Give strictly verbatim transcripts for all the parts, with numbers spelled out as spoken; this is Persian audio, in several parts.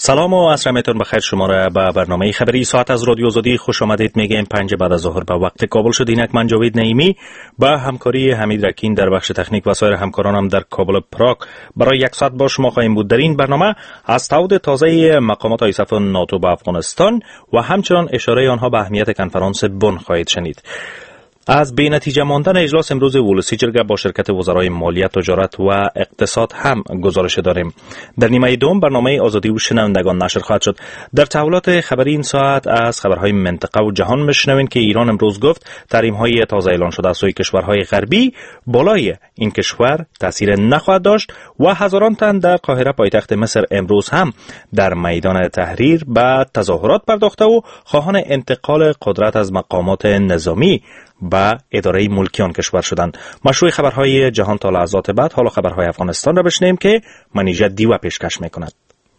سلام و عصر میتون بخیر. شما را به برنامه خبری ساعت از رادیو آزادی خوش آمدید میگیم. پنج بعد از ظهر به وقت کابل شد. اینک من جاوید نعیمی با همکاری حمید رکین در بخش تکنیک و سایر همکارانم در کابل پراگ برای یک ساعت با شما خواهیم بود. در این برنامه از تعهد تازه مقامات آیسف ناتو به افغانستان و همچنان اشاره آنها به اهمیت کنفرانس بن خواهید شنید. از بی نتیجه ماندن اجلاس امروز ولسی جرگه با شرکت وزرای مالیه، تجارت و اقتصاد هم گزارش داریم. در نیمه دوم برنامه آزادی و شنوندگان نشر خواهد شد. در تحولات خبری این ساعت از خبرهای منطقه و جهان میشنوین که ایران امروز گفت تحریم‌های تازه اعلان شده از سوی کشورهای غربی بالای این کشور تاثیر نخواهد داشت و هزاران تن در قاهره پایتخت مصر امروز هم در میدان تحریر به تظاهرات پرداخته و خواهان انتقال قدرت از مقامات نظامی با اداره ملکی آن کشور شدند. مشروع خبرهای جهان تا لحظات بعد حالا خبرهای افغانستان را بشنویم که منیژه دیوه پیشکش میکند.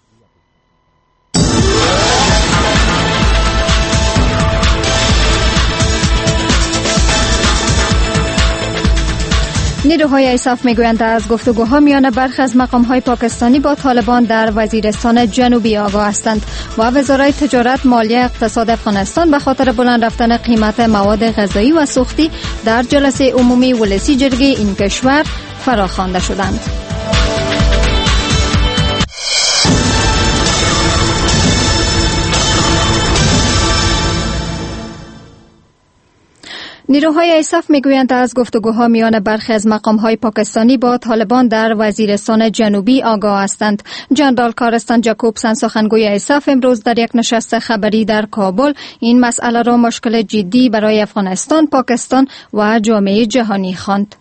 نیروهای ایساف میگویند از گفتگوها میان برخی از مقامهای پاکستانی با طالبان در وزیرستان جنوبی آگاه هستند و وزارت تجارت، مالیه، اقتصاد افغانستان به خاطر بلند رفتن قیمت مواد غذایی و سوختی در جلسه عمومی ولسی جرگه این کشور فراخوانده شدند. نیروهای ایساف میگویند از گفتگوها میان برخی از مقامهای پاکستانی با طالبان در وزیرستان جنوبی آگاه هستند. جنرال کارستان جاکوبسن، سخنگوی ایساف، امروز در یک نشست خبری در کابل این مسئله را مشکل جدی برای افغانستان، پاکستان و جامعه جهانی خواند.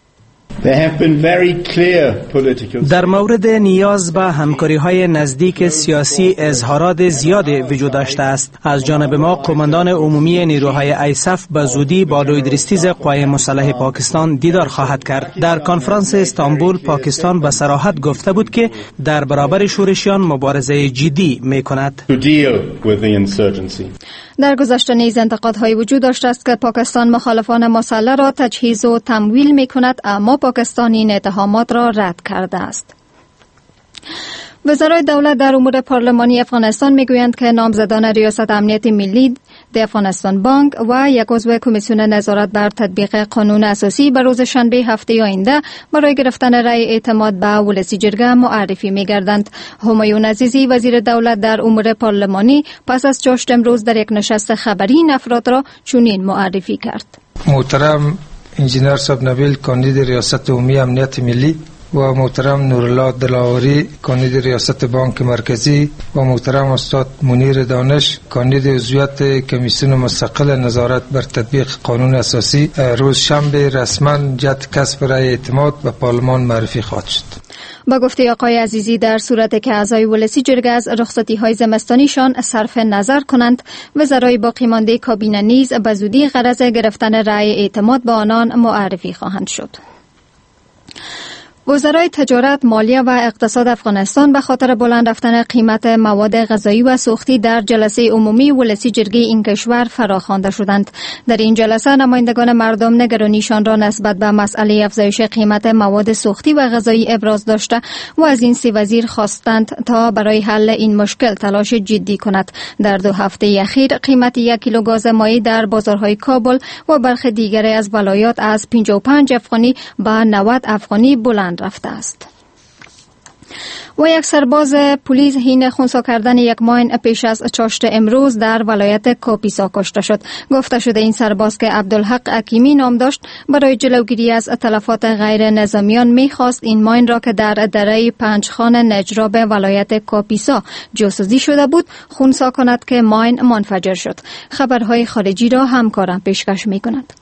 در مورد نیاز به همکاری‌های نزدیک سیاسی اظهارات زیاد وجود داشته است. از جانب ما قماندان عمومی نیروهای ایساف به زودی با لویدریستیز قوای مسلح پاکستان دیدار خواهد کرد. در کنفرانس استانبول پاکستان به صراحت گفته بود که در برابر شورشیان مبارزه جدی می‌کند. در گذشته نیز انتقادهای وجود داشته است که پاکستان مخالفان مسلح را تجهیز و تمویل می‌کند، اما پاکستان این اتهامات را رد کرده است. وزرای دولت در امور پارلمانی افغانستان میگویند که نامزدان ریاست امنیت ملی د افغانستان بانک و یک عضو کمیسیون نظارت بر تطبیق قانون اساسی به روز شنبه هفته آینده برای گرفتن رأی اعتماد به ولسی جرگه معرفی می‌گردند. همایون عزیزی، وزیر دولت در امور پارلمانی، پس از چاشت امروز در یک نشست خبری این افراد را چنین معرفی کرد. محترم انجینر صاحب نبیل، کاندید ریاست عمومی امنیت ملی، و محترم نورالله دلاوری، کاندید ریاست بانک مرکزی، و محترم استاد منیر دانش، کاندید عضویت کمیسیون مستقل نظارت بر تطبیق قانون اساسی، روز شنبه رسما جهت کسب رأی اعتماد به پارلمان معرفی خواهد شد. با گفته آقای عزیزی، در صورت که اعضای ولسی جرگه از رخصتی‌های زمستانیشان صرف نظر کنند، وزرای باقی مانده کابینه نیز به زودی غرض گرفتن رأی اعتماد به آنان معرفی خواهند شد. وزرای تجارت، مالیه و اقتصاد افغانستان به خاطر بلند رفتن قیمت مواد غذایی و سوختی در جلسه عمومی ولسی جرگه این کشور فراخوانده شدند. در این جلسه نمایندگان مردم نگرانیشان را نسبت به مسئله افزایش قیمت مواد سوختی و غذایی ابراز داشته و از این سه وزیر خواستند تا برای حل این مشکل تلاش جدی کند. در دو هفته اخیر قیمت یک کیلو گاز مایع در بازارهای کابل و برخی دیگر از ولایات از پنجاه و پنج افغانی به نود افغانی بلند رفته است. و یک سرباز پلیس حین خنثی کردن یک ماین پیش از چاشت امروز در ولایت کاپیسا کشته شد. گفته شده این سرباز که عبدالحق حکیمی نام داشت، برای جلوگیری از تلفات غیر نظامیان می‌خواست این ماین را که در دره پنجخان نجراب ولایت کاپیسا جاسوزی شده بود خنثی کند که ماین منفجر شد. خبرهای خارجی را همکارم پیشکش می‌کند.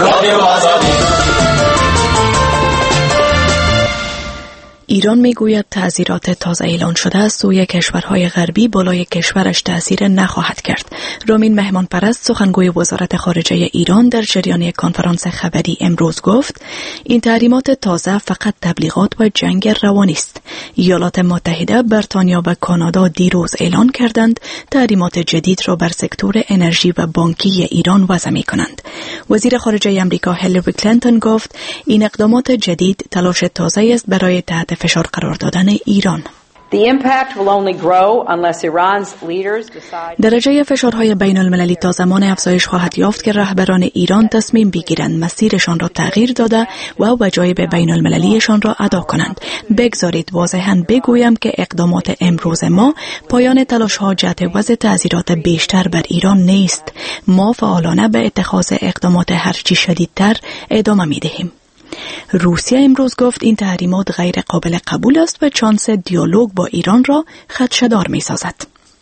ایران میگوید تعزیرات تازه اعلان شده از سوی کشورهای غربی بالای کشورش تأثیر نخواهد کرد. رامین مهمان پرست، سخنگوی وزارت خارجه ایران، در جریان یک کنفرانس خبری امروز گفت این تحریمات تازه فقط تبلیغات و جنگ روانی است. ایالات متحده، بریتانیا و کانادا دیروز اعلان کردند تحریمات جدید را بر سکتور انرژی و بانکی ایران وضع می‌کنند. وزیر خارجه آمریکا هیلاری کلینتون گفت این اقدامات جدید تلاش تازه است برای تحت فشار قرار دادن ایران. درجه فشارهای بین المللی تا زمان افزایش خواهد یافت که رهبران ایران تصمیم بگیرند مسیرشان را تغییر داده و وجایب بین المللیشان را ادا کنند. بگذارید واضحاً بگویم که اقدامات امروز ما پایان تلاش‌ها جهت وضع تعزیرات بیشتر بر ایران نیست. ما فعالانه به اتخاذ اقدامات هرچی شدیدتر ادامه می‌دهیم. روسیه امروز گفت این تحریمات غیر قابل قبول است و چانس دیالوگ با ایران را خدشه‌دار می‌سازد.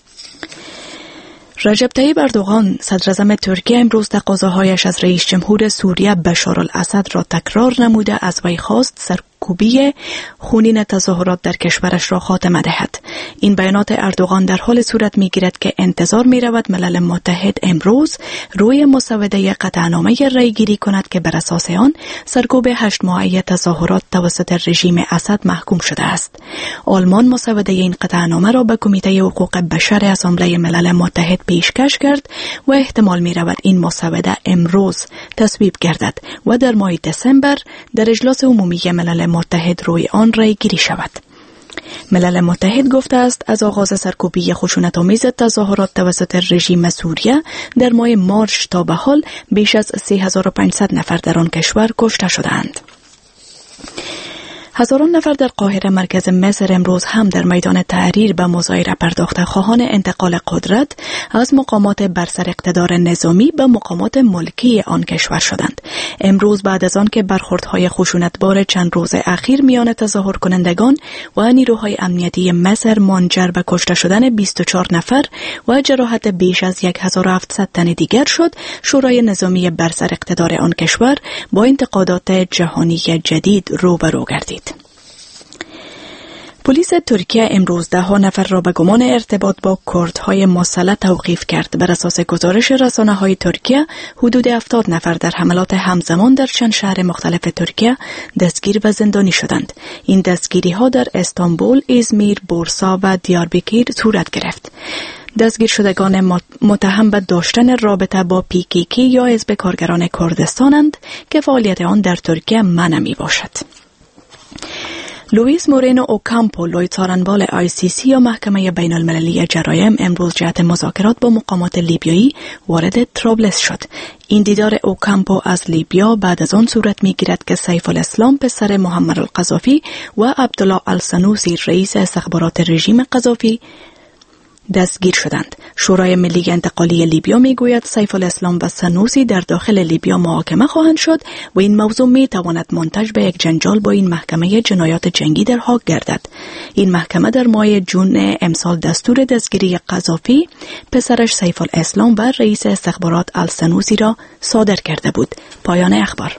رجب طیب اردوغان صدر اعظم ترکیه امروز تقاضاهایش از رئیس جمهور سوریه بشار الاسد را تکرار نموده از وی خواست سرکوبی خونین تظاهرات در کشورش را خاتمه دهد. این بیانات اردوغان در حال صورت می‌گیرد که انتظار می‌رود ملل متحد امروز روی مسوده قطعنامه رای گیری کند که بر اساس آن سرکوب هشت ماهه تظاهرات توسط رژیم اسد محکوم شده است. آلمان مسوده این قطعنامه را به کمیته حقوق بشر اسامبله ملل متحد پیشکش کرد و احتمال می‌رود این مسوده امروز تصویب گردد و در ماه دسامبر در اجلاس عمومی ملل متحد روی آن رای گیری شود. ملل متحد گفته است از آغاز سرکوبی خشونت‌آمیز تظاهرات توسط رژیم سوریه در ماه مارس تا به حال بیش از سه هزار و پانصد نفر در آن کشور کشته شدند. هزاران نفر در قاهره مرکز مصر امروز هم در میدان تحریر به مظاهره پرداخته خواهان انتقال قدرت از مقامات بر سر اقتدار نظامی به مقامات ملکی آن کشور شدند. امروز بعد از آن که برخوردهای خشونتبار چند روز اخیر میان تظاهر کنندگان و نیروهای امنیتی مصر منجر به کشته شدن بیست و چهار نفر و جراحت بیش از هزار و هفتصد تن دیگر شد، شورای نظامی بر سر اقتدار آن کشور با انتقادات جهانی جدید روبرو گردید. پلیس ترکیه امروز ده ها نفر را به گمان ارتباط با کردهای مسلح توقیف کرد. بر اساس گزارش رسانه‌های ترکیه حدود هفتاد نفر در حملات همزمان در چند شهر مختلف ترکیه دستگیر و زندانی شدند. این دستگیری ها در استانبول، ازمیر، بورسا و دیاربکیر صورت گرفت. دستگیر شدگان متهم به داشتن رابطه با پی کی کی یا حزب کارگران کردستانند که فعالیت آن در ترکیه منع می باشد. لوئیس مورینو اوکامپو، لوی څارنوال آی سی سی یا محکمه بین المللی جرایم، امروز جهت مذاکرات با مقامات لیبیایی وارد طرابلس شد. این دیدار اوکامپو از لیبیا بعد از آن صورت می گیرد که سیف الاسلام پسر محمد القذافی و عبدالله السنوسی رئیس استخبارات رژیم قذافی دستگیر شدند. شورای ملی انتقالی لیبیا میگوید سیف الاسلام و سنوسی در داخل لیبیا محاکمه خواهند شد و این موضوع می تواند منتج به یک جنجال با این محکمه جنایات جنگی در هاگ گردد. این محکمه در ماه جون امسال دستور دستگیری قذافی، پسرش سیف الاسلام و رئیس استخبارات السنوسی را صادر کرده بود. پایان اخبار.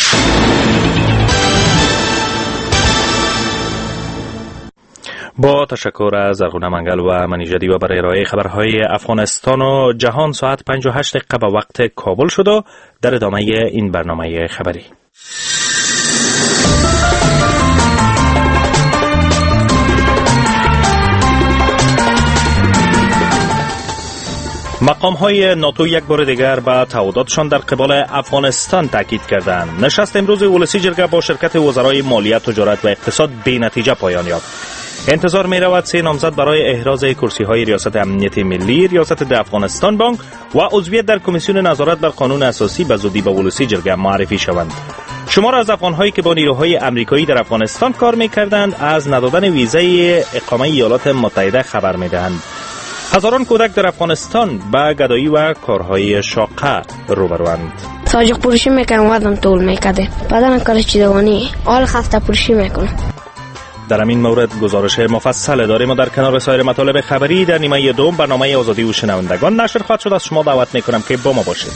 با تشکر از ارغون منگل و منیژدی و برای ارائه خبرهای افغانستان و جهان ساعت پنج و هشت دقیقه به وقت کابل شد و در ادامه این برنامه خبری. مقام‌های ناتو یک بار دیگر به تعهداتشان در قبال افغانستان تاکید کردند. نشست امروز ولسی جرگه با شرکت وزرای مالیه، تجارت و اقتصاد بی نتیجه پایان یافت. انتظار می رود سه نامزد برای احراز کرسی های ریاست امنیت ملی، ریاست ده افغانستان بانک و عضویت در کمیسیون نظارت بر قانون اساسی به زودی به ولسی جرگه معرفی شوند. شمار از افغان‌هایی که با نیروهای امریکایی در افغانستان کار می‌کردند از ندادن ویزای اقامه ایالات متحده خبر می‌دهند. هزاران کودک در افغانستان به گدایی و کارهای شاقه روبروند. ساجق پروشی میکنم، وزنم طول میکده، بدن کارش چیدوانی، حال خسته پروشی میکنم. در این مورد گزارش مفصل داریم و در کنار سایر مطالب خبری در نیمه دوم برنامه آزادی و شنوندگان نشر خواهد شد. از شما دعوت میکنم که با ما باشید.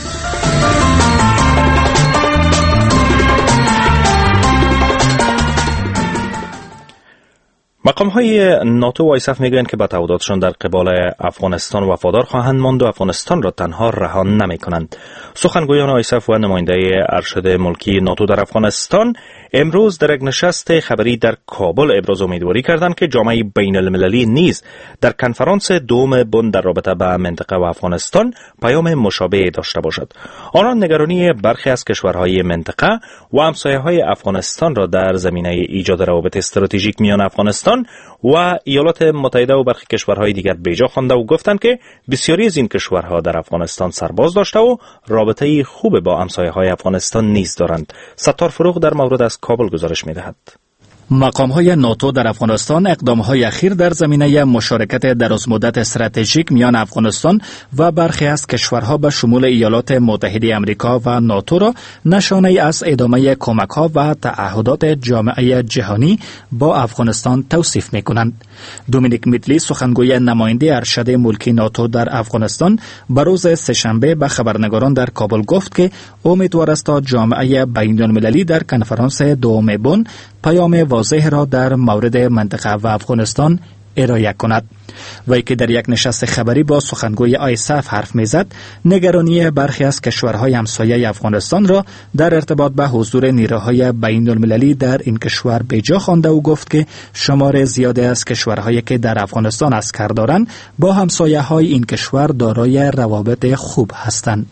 مقام‌های ناتو و آیسف میگویند که با تعهداتشان در قبال افغانستان وفادار خواهند ماند و افغانستان را تنها رها نمی‌کنند. سخنگویان آیسف و نماینده ارشد ملکی ناتو در افغانستان امروز در یک نشست خبری در کابل ابراز امیدواری کردند که جامعه بین المللی نیز در کنفرانس دوم بن در رابطه با منطقه و افغانستان پیام مشابه داشته باشد. آنان نگرانی برخی از کشورهای منطقه و همسایه‌های افغانستان را در زمینه ایجاد روابط استراتژیک میان افغانستان ایران و ایالات متحده و برخی کشورهای دیگر بیجا خوانده و گفتند که بسیاری از این کشورها در افغانستان سرباز داشته و رابطه خوب با همسایه‌های افغانستان نیز دارند. ستار فروغ در مورد از کابل گزارش می‌دهد. مقام‌های ناتو در افغانستان اقدام‌های اخیر در زمینه مشارکت درازمدت استراتژیک میان افغانستان و برخی از کشورها به شمول ایالات متحده آمریکا و ناتو را نشانه‌ای از ادامه کمک‌ها و تعهدات جامعه جهانی با افغانستان توصیف می‌کنند. دومینیک میتلی سخنگوی نماینده ارشد ملکی ناتو در افغانستان به روز سه‌شنبه به خبرنگاران در کابل گفت که امیدوار است تا جامعه بین‌المللی در کنفرانس دوم بن پیام واضح را در مورد منطقه و افغانستان ارائه کند. وی که در یک نشست خبری با سخنگوی آیسف حرف میزد، نگرانی برخی از کشورهای همسایه افغانستان را در ارتباط به حضور نیروهای بین المللی در این کشور به جا خوانده و گفت که شمار زیادی از کشورهایی که در افغانستان اسکر دارند با همسایه های این کشور دارای روابط خوب هستند.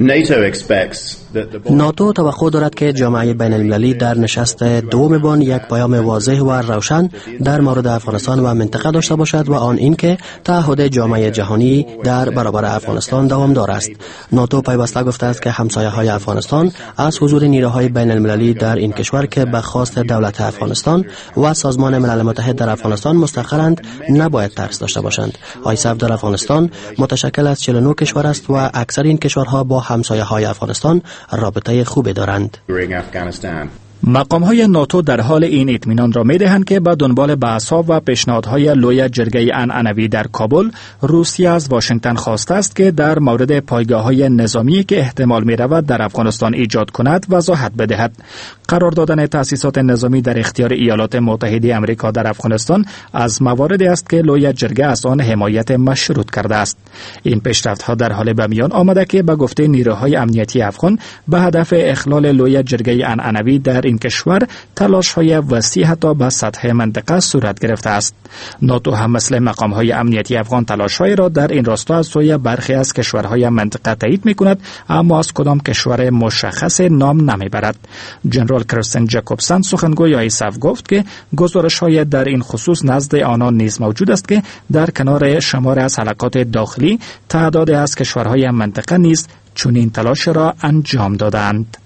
ناتو توقع دارد که جامعه بین المللی در نشست دوم بن یک پیام واضح و روشن در مورد افغانستان و منطقه داشته باشد و آن این که تعهد جامعه جهانی در برابر افغانستان دوامدار است. ناتو پیوسته گفته است که همسایه های افغانستان از حضور نیروهای بین المللی در این کشور که به خواست دولت افغانستان و سازمان ملل متحد در افغانستان مستقرند نباید ترس داشته باشند. آیسف در افغانستان متشکل از چهل و نه کشور است و اکثر این کشورها با همسایه های افغانستان رابطه خوبی دارند. مقام‌های ناتو در حال این اطمینان را می‌دهند که به دنبال بحث‌ها و پیشنهادهای لوی جرگه عنعنوی در کابل، روسیه از واشنگتن خواسته است که در مورد پایگاه‌های نظامی که احتمال می‌رود در افغانستان ایجاد کند وضاحت بدهد. قرار دادن تأسیسات نظامی در اختیار ایالات متحده آمریکا در افغانستان از مواردی است که لوی جرگه از آن حمایت مشروط کرده است. این پیشرفت‌ها در حال به میان آمده که به گفته نیروهای امنیتی افغان به هدف اخلال لوی جرگه عنعنوی در این کشور تلاش‌های وسیع حتی به سطح منطقه صورت گرفته است. ناتو هم مثل مقام‌های امنیتی افغان تلاش‌های را در این راستا از سوی برخی از کشورهای منطقه تایید می‌کند، اما از کدام کشور مشخص نام نمی‌برد. جنرال کرستن جکوبسن سخنگوی آیسف گفت که گزارش‌های در این خصوص نزد آنان نیز موجود است که در کنار شمار از حلقات داخلی تعدادی از کشورهای منطقه نیز چنین تلاش را انجام دادند.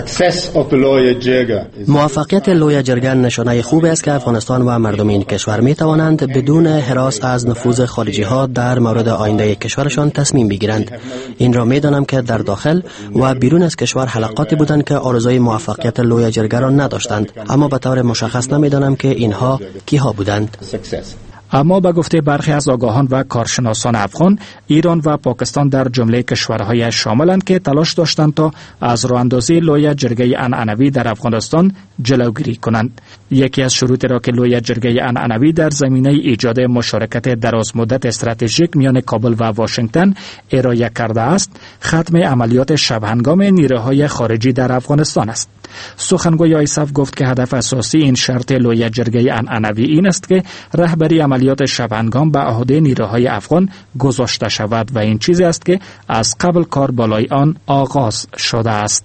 موفقیت لوی جرگه نشانه خوبی است که افغانستان و مردم این کشور می توانند بدون هراس از نفوذ خارجی ها در مورد آینده کشورشان تصمیم بگیرند. این را می دانم که در داخل و بیرون از کشور حلقاتی بودند که آرزوی موفقیت لوی جرگه را نداشتند، اما به طور مشخص نمی دانم که اینها کیها بودند. اما به گفته برخی از آگاهان و کارشناسان افغان، ایران و پاکستان در جمله کشورهای شاملند که تلاش داشتند تا از راه‌اندازی لوی جرگه عنعنوی در افغانستان جلوگیری کنند. یکی از شروط را که لوی جرگه عنعنوی در زمینه ایجاد مشارکت درازمدت استراتژیک میان کابل و واشنگتن ارائه کرده است، ختم عملیات شبهنگام نیروهای خارجی در افغانستان است. سخنگوی آیسف گفت که هدف اساسی این شرط لوی جرگه عنعنوی این است که رهبری عملیات شبهنگام به عهده نیروهای افغان گذاشته شود و این چیزی است که از قبل کار بالای آن آغاز شده است.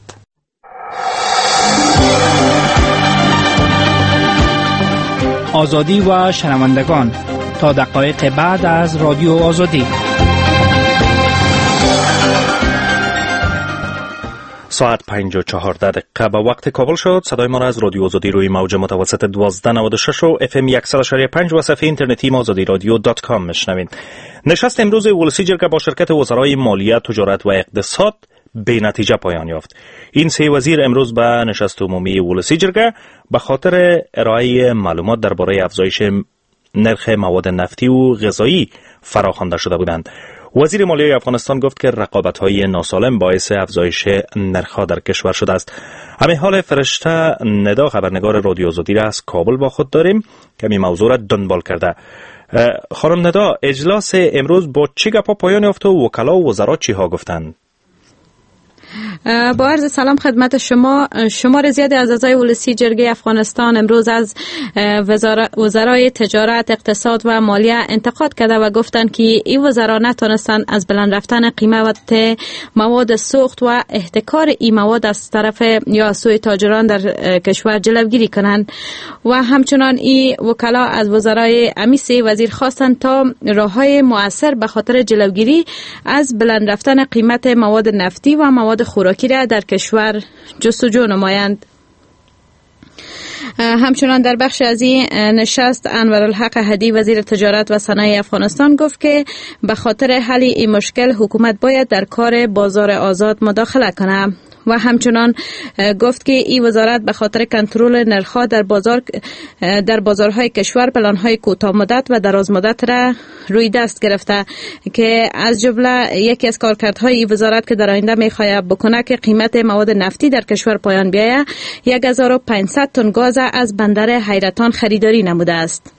آزادی و شنوندگان، تا دقایق بعد از رادیو آزادی. ساعت پنج و چهارده دقیقه به وقت کابل شد. صدای ما را از رادیو آزادی روی موج متوسط دوازده نود و شش و اف ام صد و پنج و صفحه اینترنتی ما آزادی رادیو دات کام میشنوید. نشست امروز ولسی جرگه با شرکت وزرای مالیه، تجارت و اقتصاد به نتیجه پایان یافت. این سه وزیر امروز به نشست عمومی ولسی جرگه به خاطر ارائه معلومات درباره افزایش نرخ مواد نفتی و غذایی فراخوانده شده بودند. وزیر مالیه افغانستان گفت که رقابت‌های ناسالم باعث افزایش نرخ‌ها در کشور شده است. همین حال فرشته ندا خبرنگار رادیو آزادی را از کابل با خود داریم که این موضوع را دنبال کرده. خانم ندا، اجلاس امروز با چه گپا پایان یافت و وکلا و وزرا چی ها گفتند؟ با عرض سلام خدمت شما. شمار زیادی از اعضای ولسی جرگه افغانستان امروز از وزرای تجارت، اقتصاد و مالیه انتقاد کرده و گفتند که این وزرا نتونستند از بلند رفتن قیمت مواد سوخت و احتکار این مواد از طرف یا سوی تاجران در کشور جلوگیری کنند و همچنان این وکلا از وزرای امیسی وزیر خواستند تا راههای مؤثر به خاطر جلوگیری از بلند رفتن قیمت مواد نفتی و مواد خوراکی را در کشور جستجو نمایند. همچنان در بخش از این نشست انورالحق هدی وزیر تجارت و صنایع افغانستان گفت که به خاطر حل این مشکل حکومت باید در کار بازار آزاد مداخله کنه و همچنان گفت که این وزارت به خاطر کنترل نرخ‌ها در بازار در بازارهای کشور پلان‌های کوتاه مدت و دراز مدت را روی دست گرفته که از جمله یکی از کارکردهای این وزارت که در آینده می‌خواهد بکنه که قیمت مواد نفتی در کشور پایان بیاید یک هزار و پانصد تن گاز از بندر حیرتان خریداری نموده است.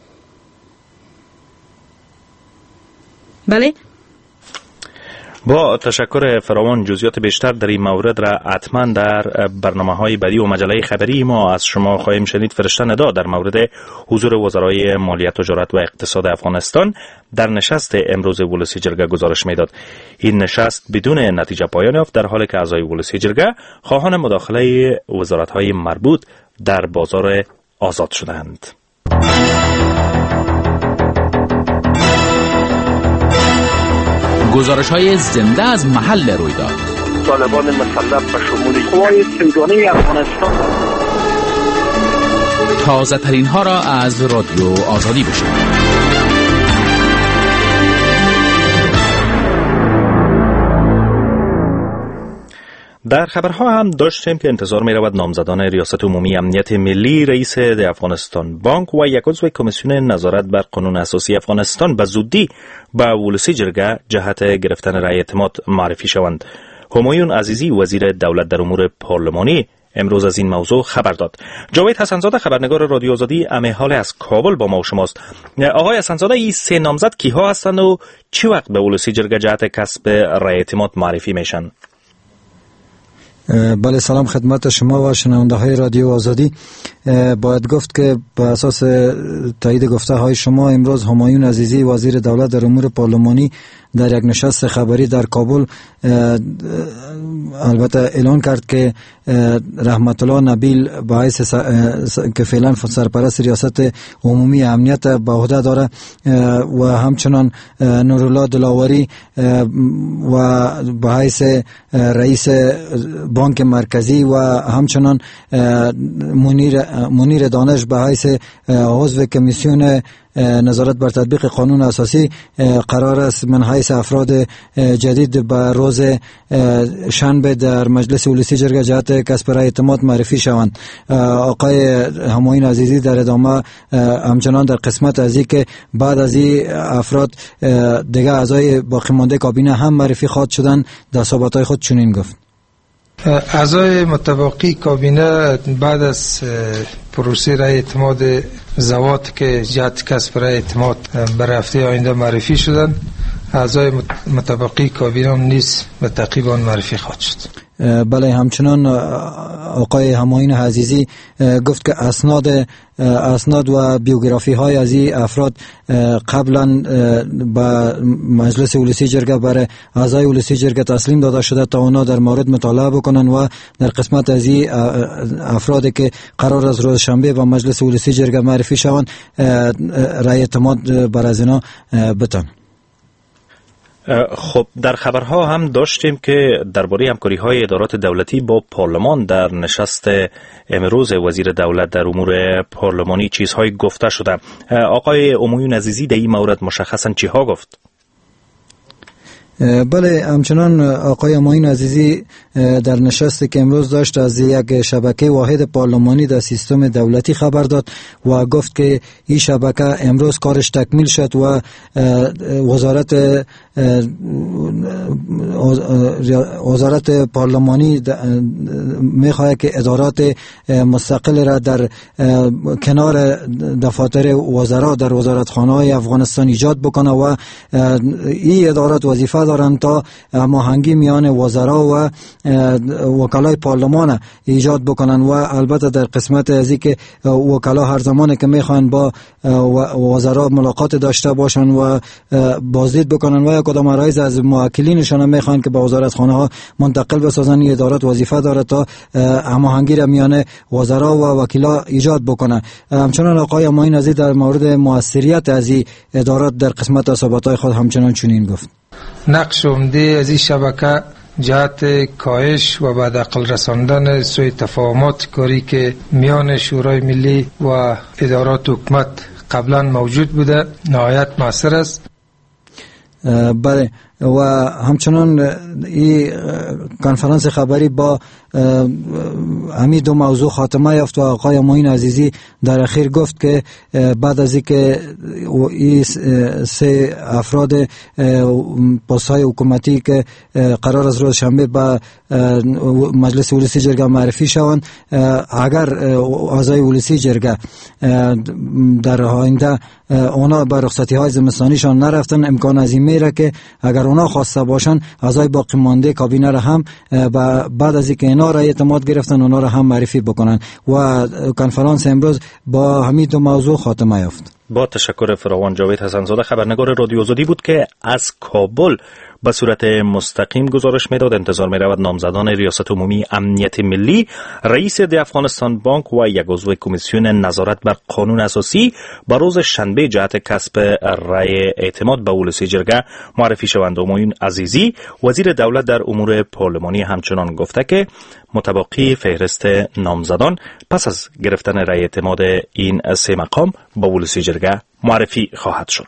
بله. با تشکر فراوان جزئیات بیشتر در این مورد را حتما در برنامه‌های بعدی و مجله خبری ما از شما خواهیم شنید. فرشته ندا در مورد حضور وزرای مالیه، تجارت و اقتصاد افغانستان در نشست امروز ولسی جرگه گزارش میداد. این نشست بدون نتیجه پایان یافت در حالی که اعضای ولسی جرگه خواهان مداخله وزارت‌های مربوط در بازار آزاد شدند. گزارش‌های زنده از محل رویداد. طالبان مسلح به شمول قوای سیگانی افغانستان تازه ترین ها را از رادیو آزادی بشنوید. در خبرها هم داشتیم که انتظار می رود نامزدان ریاست عمومی امنیت ملی، رئیس افغانستان بانک و یک عضو کمیسیون نظارت بر قانون اساسی افغانستان به زودی به ولسی جرگه جهت گرفتن رأی اعتماد معرفی شوند. همایون عزیزی وزیر دولت در امور پارلمانی امروز از این موضوع خبر داد. جاوید حسنزاده خبرنگار رادیو آزادی امه حال از کابل با ما و شماست. آقای حسنزاده، این سه نامزد کیها هستند و چی وقت به ولسی جرگه جهت کسب رأی اعتماد معرفی میشن؟ بله، سلام خدمت شما و شنونده های رادیو آزادی. باید گفت که بر اساس تایید گفته های شما امروز همایون عزیزی وزیر دولت در امور پارلمانی در یک نشست خبری در کابل البته اعلان کرد که رحمت الله نبیل به حیث که فعلا سرپرست ریاست عمومی امنیت به عهده داره و همچنان نورالله دلاوری و به حیث رئیس بانک مرکزی و همچنان منیر منیر دانش به حیث عضو کمیسیون نظارت بر تطبیق قانون اساسی قرار است من حیث افراد جدید به روز شنبه در مجلس ولسی جرگه جهت کسب رأی اعتماد معرفی شوند. آقای همایون عزیزی در ادامه همچنان در قسمت از این که بعد از این افراد دیگه اعضای باقی مانده کابینه هم معرفی خواهد شدن در صحبت‌های خود چنین گفت. اعضای متبقی کابینه بعد از پروسه رأی اعتماد زوات که جهت کسب رأی اعتماد بر هفته آینده معرفی شدن، اعضای متبقی کابینه هم نیز به تعقیب آن معرفی خواهد شد. بله، همچنان آقای همایون عزیزی گفت که اسناد اسناد و بیوگرافی های از این افراد قبلا به مجلس ولسی جرگه برای اعضای ولسی جرگه تسلیم داده شده تا اونا در مورد مطالعه بکنن و در قسمت از این افرادی که قرار از روز شنبه و مجلس ولسی جرگه معرفی شوند رأی اعتماد بر از اینا بتن. خب، در خبرها هم داشتیم که درباره همکاری‌های ادارات دولتی با پارلمان در نشست امروز وزیر دولت در امور پارلمانی چیزهای گفته شده. آقای همایون عزیزی در این مورد مشخصاً چیها گفت؟ بله، همچنان آقای همایون عزیزی در نشستی که امروز داشت از یک شبکه واحد پارلمانی در سیستم دولتی خبر داد و گفت که این شبکه امروز کارش تکمیل شد و وزارت وزارت پارلمانی میخواهد که ادارات مستقل را در کنار دفاتر وزرا در وزارتخانه‌های افغانستان ایجاد بکنه و این ادارات وظیفه دارند تا هماهنگی میان وزرا و وکلای پارلمان ایجاد بکنن و البته در قسمت از اینکه وکلا هر زمانی که میخوان با وزرا ملاقات داشته باشن و بازدید بکنن و یا کدام رئیس از موکلینشان میخوان که با وزارت خانه ها منتقل بسازن، ادارات وظیفه داره تا هماهنگی را میان وزرا و وکلا ایجاد بکنه. همچنان آقای معین عزیز در مورد موثریت از این ادارات در قسمت اصابت‌های خود همچنان چنین گفت: نقش عمده از این شبکه جهت کاهش و بعد عقل رساندن سوء تفاهمات کاری که میان شورای ملی و ادارات حکومت قبلا موجود بوده نهایت موثر است. بله، و همچنان این کنفرانس خبری با همین دو موضوع خاتمه یافت و آقای معین عزیزی در اخیر گفت که بعد از اینکه این سه افراد پست‌های حکومتی که قرار از روز شنبه به مجلس ولسی جرگه معرفی شوند، اگر اعضای ولسی جرگه در آینده اونا به رخصتی های زمستانیشان نرفتن، امکان از این میره که اگر اونا خواسته باشن اعضای باقی مانده کابینه را هم بعد از اینکه اینا را اعتماد گرفتن اونا را هم معرفی بکنن و کنفرانس امروز با همین دو موضوع خاتمه یافت. با تشکر فراوان. جاوید حسن‌زاده خبرنگار رادیو آزادی بود که از کابل به صورت مستقیم گزارش میداد. انتظار می رود نامزدان ریاست عمومی امنیت ملی، رئیس دی افغانستان بانک و یک عضو کمیسیون نظارت بر قانون اساسی به روز شنبه جهت کسب رأی اعتماد به ولسی جرگه معرفی شوند. معین عزیزی وزیر دولت در امور پارلمانی همچنان گفته که متباقی فهرست نامزدان پس از گرفتن رأی اعتماد این سه مقام به ولسی جرگه معرفی خواهد شد.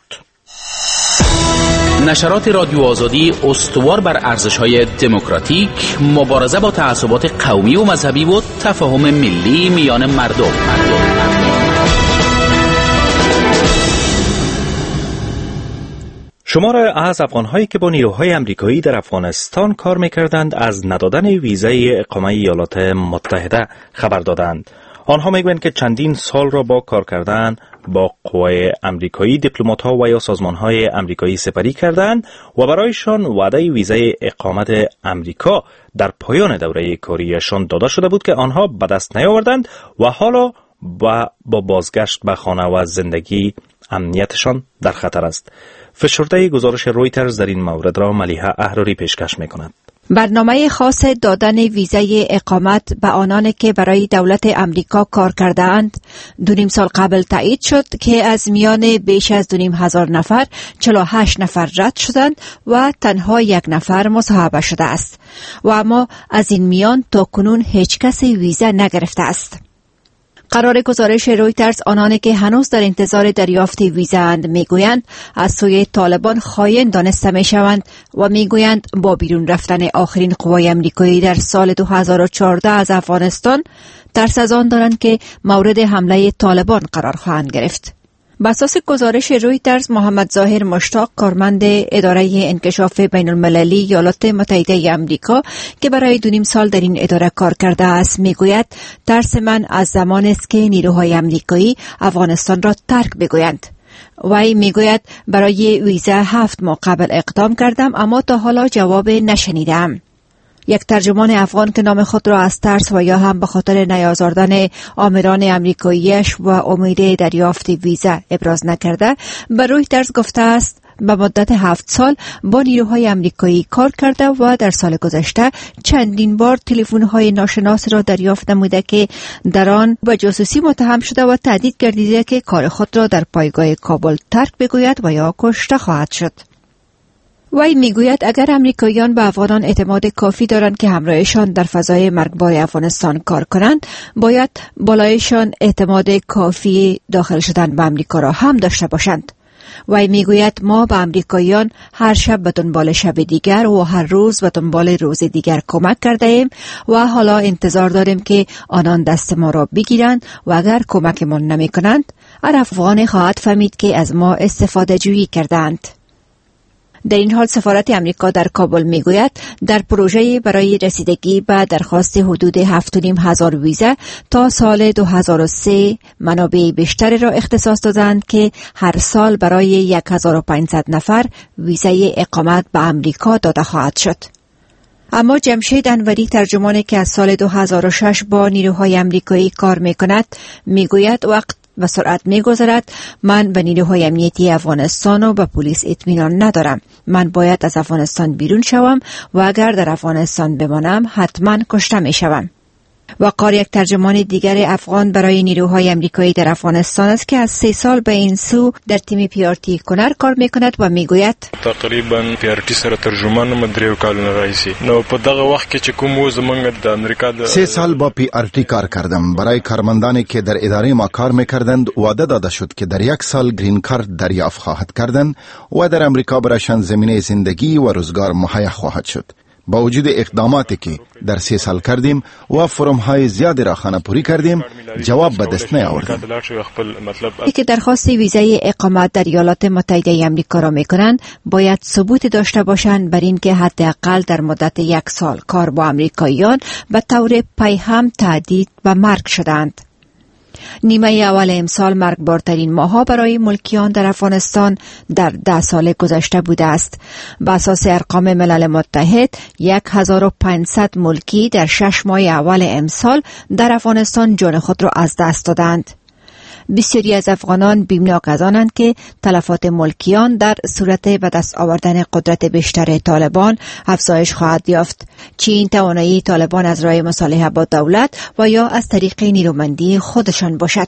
نشرات رادیو آزادی استوار بر ارزش‌های دموکراتیک، مبارزه با تعصبات قومی و مذهبی و تفاهم ملی میان مردم. شمار از افغان‌هایی که با نیروهای آمریکایی در افغانستان کار می‌کردند از ندادن ویزای اقامه ایالات متحده خبر دادند. آنها میگویند که چندین سال را با کار کردن با قوای آمریکایی دیپلمات‌ها و یا سازمان‌های آمریکایی سپری کردند و برایشان وعده ویزای اقامت آمریکا در پایان دوره کاریشان داده شده بود که آنها به دست نیاوردند و حالا با, با بازگشت به خانه و زندگی امنیتشان در خطر است. فشرده گزارش رویترز در این مورد را ملیحه احراری پیشکش می‌کند. برنامه خاص دادن ویزای اقامت به آنان که برای دولت امریکا کار کرده‌اند دو نیم سال قبل تایید شد که از میان بیش از دو نیم هزار نفر چهل و هشت نفر رد شدند و تنها یک نفر مصاحبه شده است و اما از این میان تا کنون هیچ کس ویزا نگرفته است. قرار گزارش رویترز آنانی که هنوز در انتظار دریافت ویزا اند میگویند از سوی طالبان خائن دانسته میشوند و میگویند با بیرون رفتن آخرین قوای امریکایی در سال دو هزار و چهارده از افغانستان ترس از آن دارند که مورد حمله طالبان قرار خواهند گرفت. بر اساس گزارش رویترز، محمد ظاهر مشتاق، کارمند اداره انکشاف بین المللی ایالات متحده آمریکا که برای دو نیم سال در این اداره کار کرده است، میگوید ترس من از زمان است که نیروهای آمریکایی افغانستان را ترک بگویند. وی میگوید برای ویزا هفت ماه قبل اقدام کردم اما تا حالا جواب نشنیدم. یک ترجمان افغان که نام خود را از ترس و یا هم به خاطر نیازاردن آمران امریکاییش و امید دریافت ویزا ابراز نکرده، به رویترز گفته است به مدت هفت سال با نیروهای امریکایی کار کرده و در سال گذشته چندین بار تلفن‌های ناشناس را دریافت نموده که در آن به جاسوسی متهم شده و تهدید گردیده که کار خود را در پایگاه کابل ترک بگوید و یا کشته خواهد شد. وی میگوید اگر امریکاییان به افغانان اعتماد کافی دارند که همراهشان در فضای مرگبار افغانستان کار کنند، باید بالایشان اعتماد کافی داخل شدن به امریکا را هم داشته باشند. وی میگوید ما به امریکاییان هر شب به دنبال شب دیگر و هر روز به دنبال روز دیگر کمک کرده ایم و حالا انتظار داریم که آنان دست ما را بگیرند و اگر کمکمان نمی کنند، هر افغان خواهد فهمید که از ما استفاده جویی کردند. در این حال سفارت امریکا در کابل میگوید در پروژه برای رسیدگی به درخواست حدود هفت و نیم هزار ویزا تا سال دو هزار و سه منابع بیشتری را اختصاص دادند که هر سال برای یک هزار و پانصد نفر ویزای اقامت به امریکا داده خواهد شد. اما جمشید انوری ترجمانی که از سال دو هزار و شش با نیروهای امریکایی کار میکند میگوید وقت و سرعت میگذرد. من به نیروهای امنیتی افغانستان و به پلیس اطمینان ندارم. من باید از افغانستان بیرون شوم و اگر در افغانستان بمانم حتما کشته میشوم. وقار یک ترجمان دیگر افغان برای نیروهای امریکایی در افغانستان است که از سه سال به این سو در تیم پی آر تی کنر کار میکند و میگوید تقریبا پی آر تی سره ترجمان مدریو کالونه رئیسی نو په دغه وخت کې چې کوم و زمونږ د امریکا د سه سال با پی آر تی کار کردم. برای کارمندانی که در اداره ما کار میکردند وعده داده شد که در یک سال گرین کارت دریافت خواهد کردند و در امریکا برایشان زمینه زندگی و روزگار مهیا خواهد شد. با وجود اقداماتی که در سه سال کردیم و فرم های زیادی را خانه‌پوری کردیم جواب به دست نیاوردیم. که درخواست ویزای اقامت در ایالات متحده آمریکا را میکنند باید ثبوت داشته باشند بر اینکه حداقل در مدت یک سال کار با امریکاییان به طور پیهم تهدید و مرگ شدند. نیمه اول امسال مرگبارترین ماه‌ها برای ملکیان در افغانستان در ده سال گذشته بوده است. بر اساس ارقام ملل متحد یک هزار و پانصد ملکی در شش ماه اول امسال در افغانستان جان خود را از دست دادند. بسیاری از افغانان بیمناک از آنند که تلفات ملکیان در صورت به دست آوردن قدرت بیشتر طالبان افزایش خواهد یافت. چین توانایی طالبان از راه مصالحه با دولت و یا از طریق نیرومندی خودشان باشد.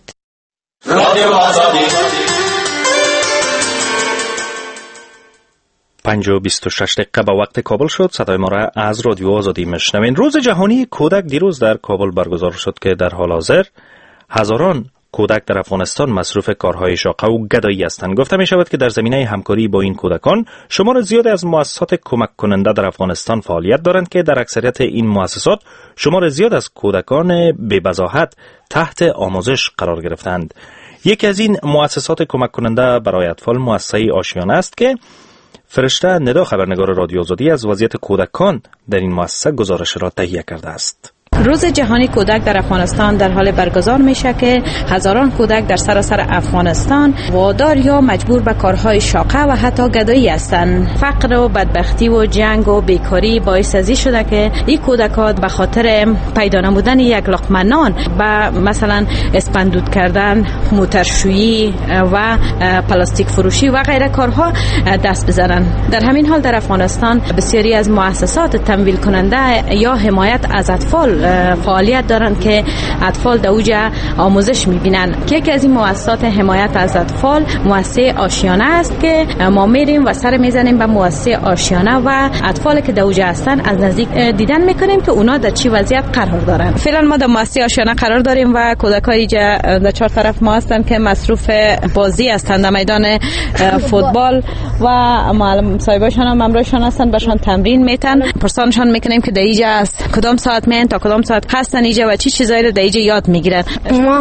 پنج و بیست و شش دقیقه به وقت کابل شد. صدای ما را از رادیو آزادی میشنوین. روز جهانی کودک دیروز در کابل برگزار شد که در حال حاضر هزاران کودک در افغانستان مصروف کارهای شاقه و گدایی هستند. گفته می شود که در زمینه همکاری با این کودکان شمار زیادی از مؤسسات کمک کننده در افغانستان فعالیت دارند که در اکثریت این مؤسسات شمار زیاد از کودکان بی بضاحت تحت آموزش قرار گرفتند. یکی از این مؤسسات کمک کننده برای اطفال مؤسسه آشیانه است که فرشته ندا خبرنگار رادیو آزادی از وضعیت کودکان در این مؤسسه گزارش را تهیه کرده است. روز جهانی کودک در افغانستان در حال برگزار میشه که هزاران کودک در سراسر افغانستان وادار یا مجبور به کارهای شاقه و حتی گدایی هستند. فقر و بدبختی و جنگ و بیکاری باعث ازی شده که این کودکات به خاطر پیدا نمودن یک لقمه نان به مثلا اسپندود کردن، موترشویی و پلاستیک فروشی و غیره کارها دست بزنن. در همین حال در افغانستان بسیاری از مؤسسات تمویل کننده یا حمایت از اطفال فعالیت دارند که اطفال در اوج آموزش میبینن. که یکی از این مؤسسات حمایت از اطفال مؤسسه آشیانه است که ما میریم و سر میزنیم به مؤسسه آشیانه و اطفالی که در اوج هستن از نزدیک دیدن میکنیم که اونا در چی وضعیت قرار دارن. فعلا ما در مؤسسه آشیانه قرار داریم و کودکای در چهار طرف ما هستن که مصروف بازی هستند در میدان فوتبال و معلم صاحباشون هم همراهشون هستن، بهشون تمرین میتن. پرسانشون میکنیم که در اینجا است کدام ساعت میان تا کدام ساعت هستن اینجا و چی چیزایی رو در اینجا یاد میگیرن. ما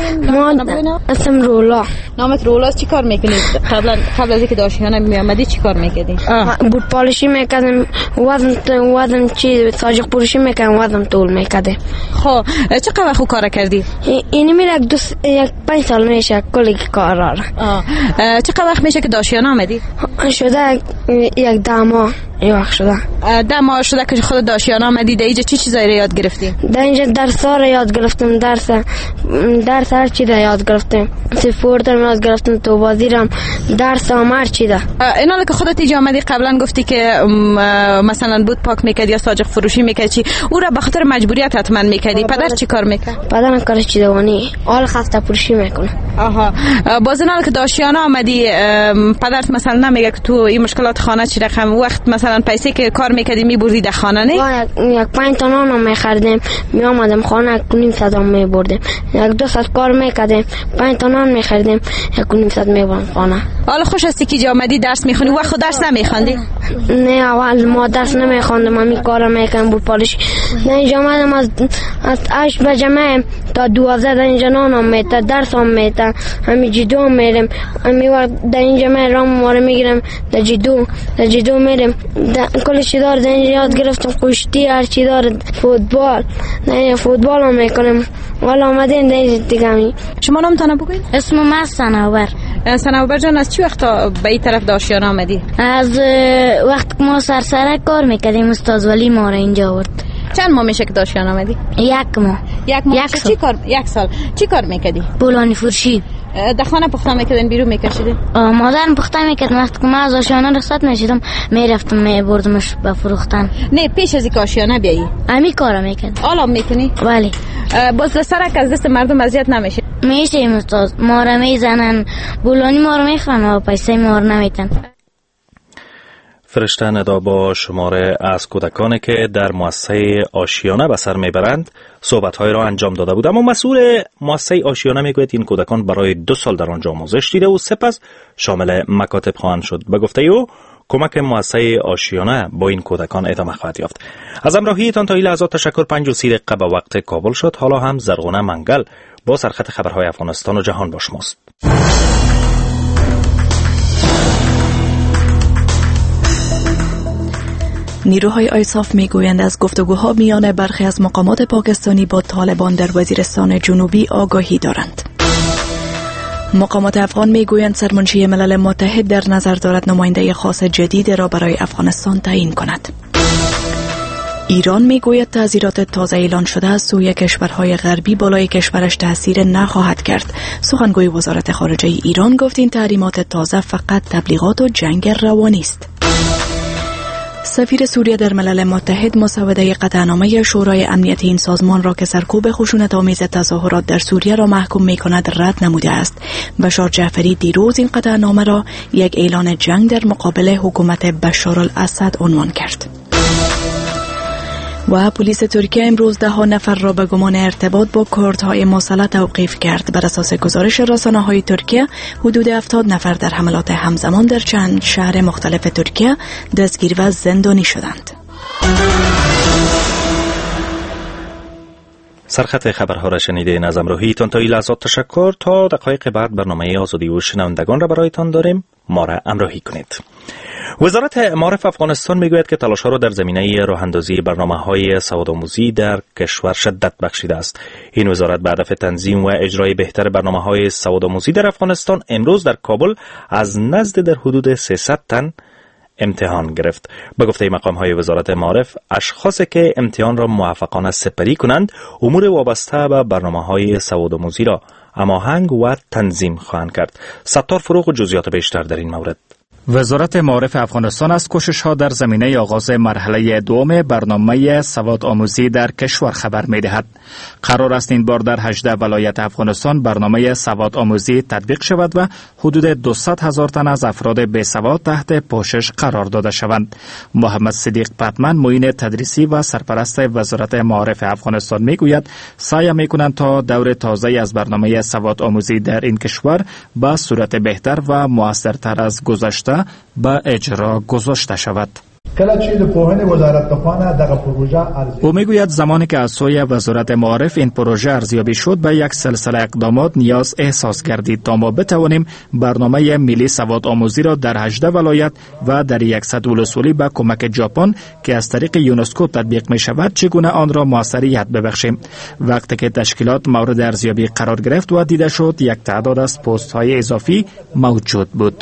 ما اسم رولا. نامت رولا است. چی کار میکنید؟ قبلا قبل از اینکه داشیانه میامدی چی کار میکردی؟ بوت پالشی میکردم، وزن وزن چی ساجق پوشی میکردم، وزن طول میکردم. خب چقدر وقت کار کردی؟ اینی میره دو یک پنج سال میشه کلی کار را. چقدر وقت میشه که داشیانه آمدی؟ شده یک ده ماه یه وقت شده. ده ماه شده که خود داشیانه آمدی. در اینجا چی چیزایی رو یاد گرفتی؟ در اینجا درس ها رو یاد گرفتم، درس درس هر چی رو یاد گرفتم، سپورت رو یاد گرفتم، تو بازی رو درس هم هر چی ده. اینا که خودت اینجا آمدی قبلا گفتی که مثلا بود پاک میکردی یا ساجق فروشی میکردی، چی او را به خاطر مجبوریت حتما میکردی؟ پدر چی کار میکرد؟ پدرم کار چی دوانی آل خسته پروشی میکنه. آها. باز اینا که داشیانه آمدی پدرت مثلا نمیگه که تو این مشکلات خانه چی رقم وقت مثلا مثلا پیسه که کار میکردی میبردی در خانه؟ نه، یک پنج تا نان هم میخریدیم می آمدم خانه یک نیم ساعت هم میبردیم. یک دو ساعت کار میکردیم پنج تا نان میخریدیم یک نیم ساعت میبردیم خانه. حالا خوش هستی که آمدی درس میخونی و خود درس نمیخوندی؟ نه، اول ما درس نمیخوندم، همین کارا میکنم بود پالش. نه اینجا آمدم از از هشت بجه تا دوازده در اینجا نانم میتا، درس هم میتا، همین جدو هم میرم، همین وقت در اینجا من رام ماره میگیرم در جدو در جدو میرم، کل چی دار در اینجا یاد گرفتم، کشتی هر چی دار، فوتبال، نه فوتبال هم میکنم. والا آمدین در اینجا دیگه همین. شما نامتانه بگوید؟ اسم من سنوبر. سنوبر جان، از چی وقت به این طرف داشیانه آمدی؟ از وقت ما سرسره کار میکردیم استاد ولی ما را اینجا آورد. چند ماه میشه که داشیان آمدی؟ یک ماه. یک ماه. یک سال. چی کار یک سال چی کار میکردی؟ بولانی فروشی. در خانه پخته میکردن بیرون میکشیدی؟ مادرم پخته میکرد. وقتی که من از آشیانه رخصت میشدم میرفتم میبردمش به فروختن. نه پیش از اینکه آشیانه بیایی امی کارا میکرد. حالا میکنی؟ بله. باز سرک از دست مردم اذیت نمیشه؟ میشه استاد، ما را میزنن، بولانی ما رو میخوان و پیسه ما رو نمیتن. فرشته ندا با شماره از کودکانی که در مؤسسه آشیانه به سر میبرند صحبت‌های را انجام داده بود. اما مسئول مؤسسه آشیانه میگوید این کودکان برای دو سال در آنجا آموزش دیده و سپس شامل مکاتب خواهند شد. به گفته او کمک مؤسسه آشیانه با این کودکان ادامه خواهد یافت. از همراهیتان تا این لحظات تشکر. پنج و سی دقیقه به وقت کابل شد. حالا هم زرغونه منگل با سرخط خبرهای افغانستان و جهان با شماست. نیروهای آیساف میگویند از گفتگوها میان برخی از مقامات پاکستانی با طالبان در وزیرستان جنوبی آگاهی دارند. مقامات افغان میگویند سرمنشی ملل متحد در نظر دارد نماینده خاص جدید را برای افغانستان تعیین کند. ایران میگوید تعزیرات تازه اعلان شده از سوی کشورهای غربی بالای کشورش تاثیر نخواهد کرد. سخنگوی وزارت خارجه ایران گفت این تحریمات تازه فقط تبلیغات و جنگ روانی است. سفیر سوریه در ملل متحد مسوده قطعنامه شورای امنیت این سازمان را که سرکوب خشونت آمیز تظاهرات در سوریه را محکوم می کند رد نموده است. بشار جعفری دیروز این قطعنامه را یک اعلان جنگ در مقابل حکومت بشار الاسد عنوان کرد. و پلیس ترکیه امروز ده ها نفر را به گمان ارتباط با کردهای مسلح توقیف کرد. بر اساس گزارش رسانه‌های ترکیه حدود هفتاد نفر در حملات همزمان در چند شهر مختلف ترکیه دستگیر و زندانی شدند. سرخط خبرها را شنیدین. از همراهیتان تا این لحظات تشکر. تا دقایق بعد برنامه آزادی و شنوندگان را برایتان داریم. ما را همراهی کنید. وزارت معارف افغانستان میگوید که تلاش‌ها را در زمینه راه‌اندازی برنامه‌های سوادآموزی در کشور شدت بخشیده است. این وزارت به هدف تنظیم و اجرای بهتر برنامه‌های سوادآموزی در افغانستان امروز در کابل از نزد در حدود سیصد تن امتحان گرفت. به گفته مقام‌های وزارت معارف، اشخاصی که امتحان را موفقانه سپری کنند امور وابسته به برنامه‌های سوادآموزی را هماهنگ و تنظیم خواهند کرد. ستار فروغ و جزئیات بیشتر در این مورد. وزارت معارف افغانستان از کوشش‌ها در زمینه آغاز مرحله دوم برنامه سواد آموزی در کشور خبر می‌دهد. قرار است این بار در هجده ولایت افغانستان برنامه سواد آموزی تطبیق شود و حدود دویست هزار تن از افراد بی‌سواد تحت پوشش قرار داده شوند. محمد صدیق پتمن، معین تدریسی و سرپرست وزارت معارف افغانستان میگوید سعی می‌کنند تا دور تازه از برنامه سواد آموزی در این کشور به صورت بهتر و مؤثرتر از گذشته به اجرا گذاشته شود. او میگوید زمانی که از سوی وزارت معارف این پروژه ارزیابی شد به یک سلسله اقدامات نیاز احساس گردید تا ما بتوانیم برنامه ملی سواد آموزی را در هجده ولایت و در صد ولسوالی با کمک ژاپن که از طریق یونسکو تطبیق می شود چگونه آن را موثریت ببخشیم. وقتی که تشکیلات مورد ارزیابی قرار گرفت و دیده شد یک تعداد از پست های اضافی موجود بود.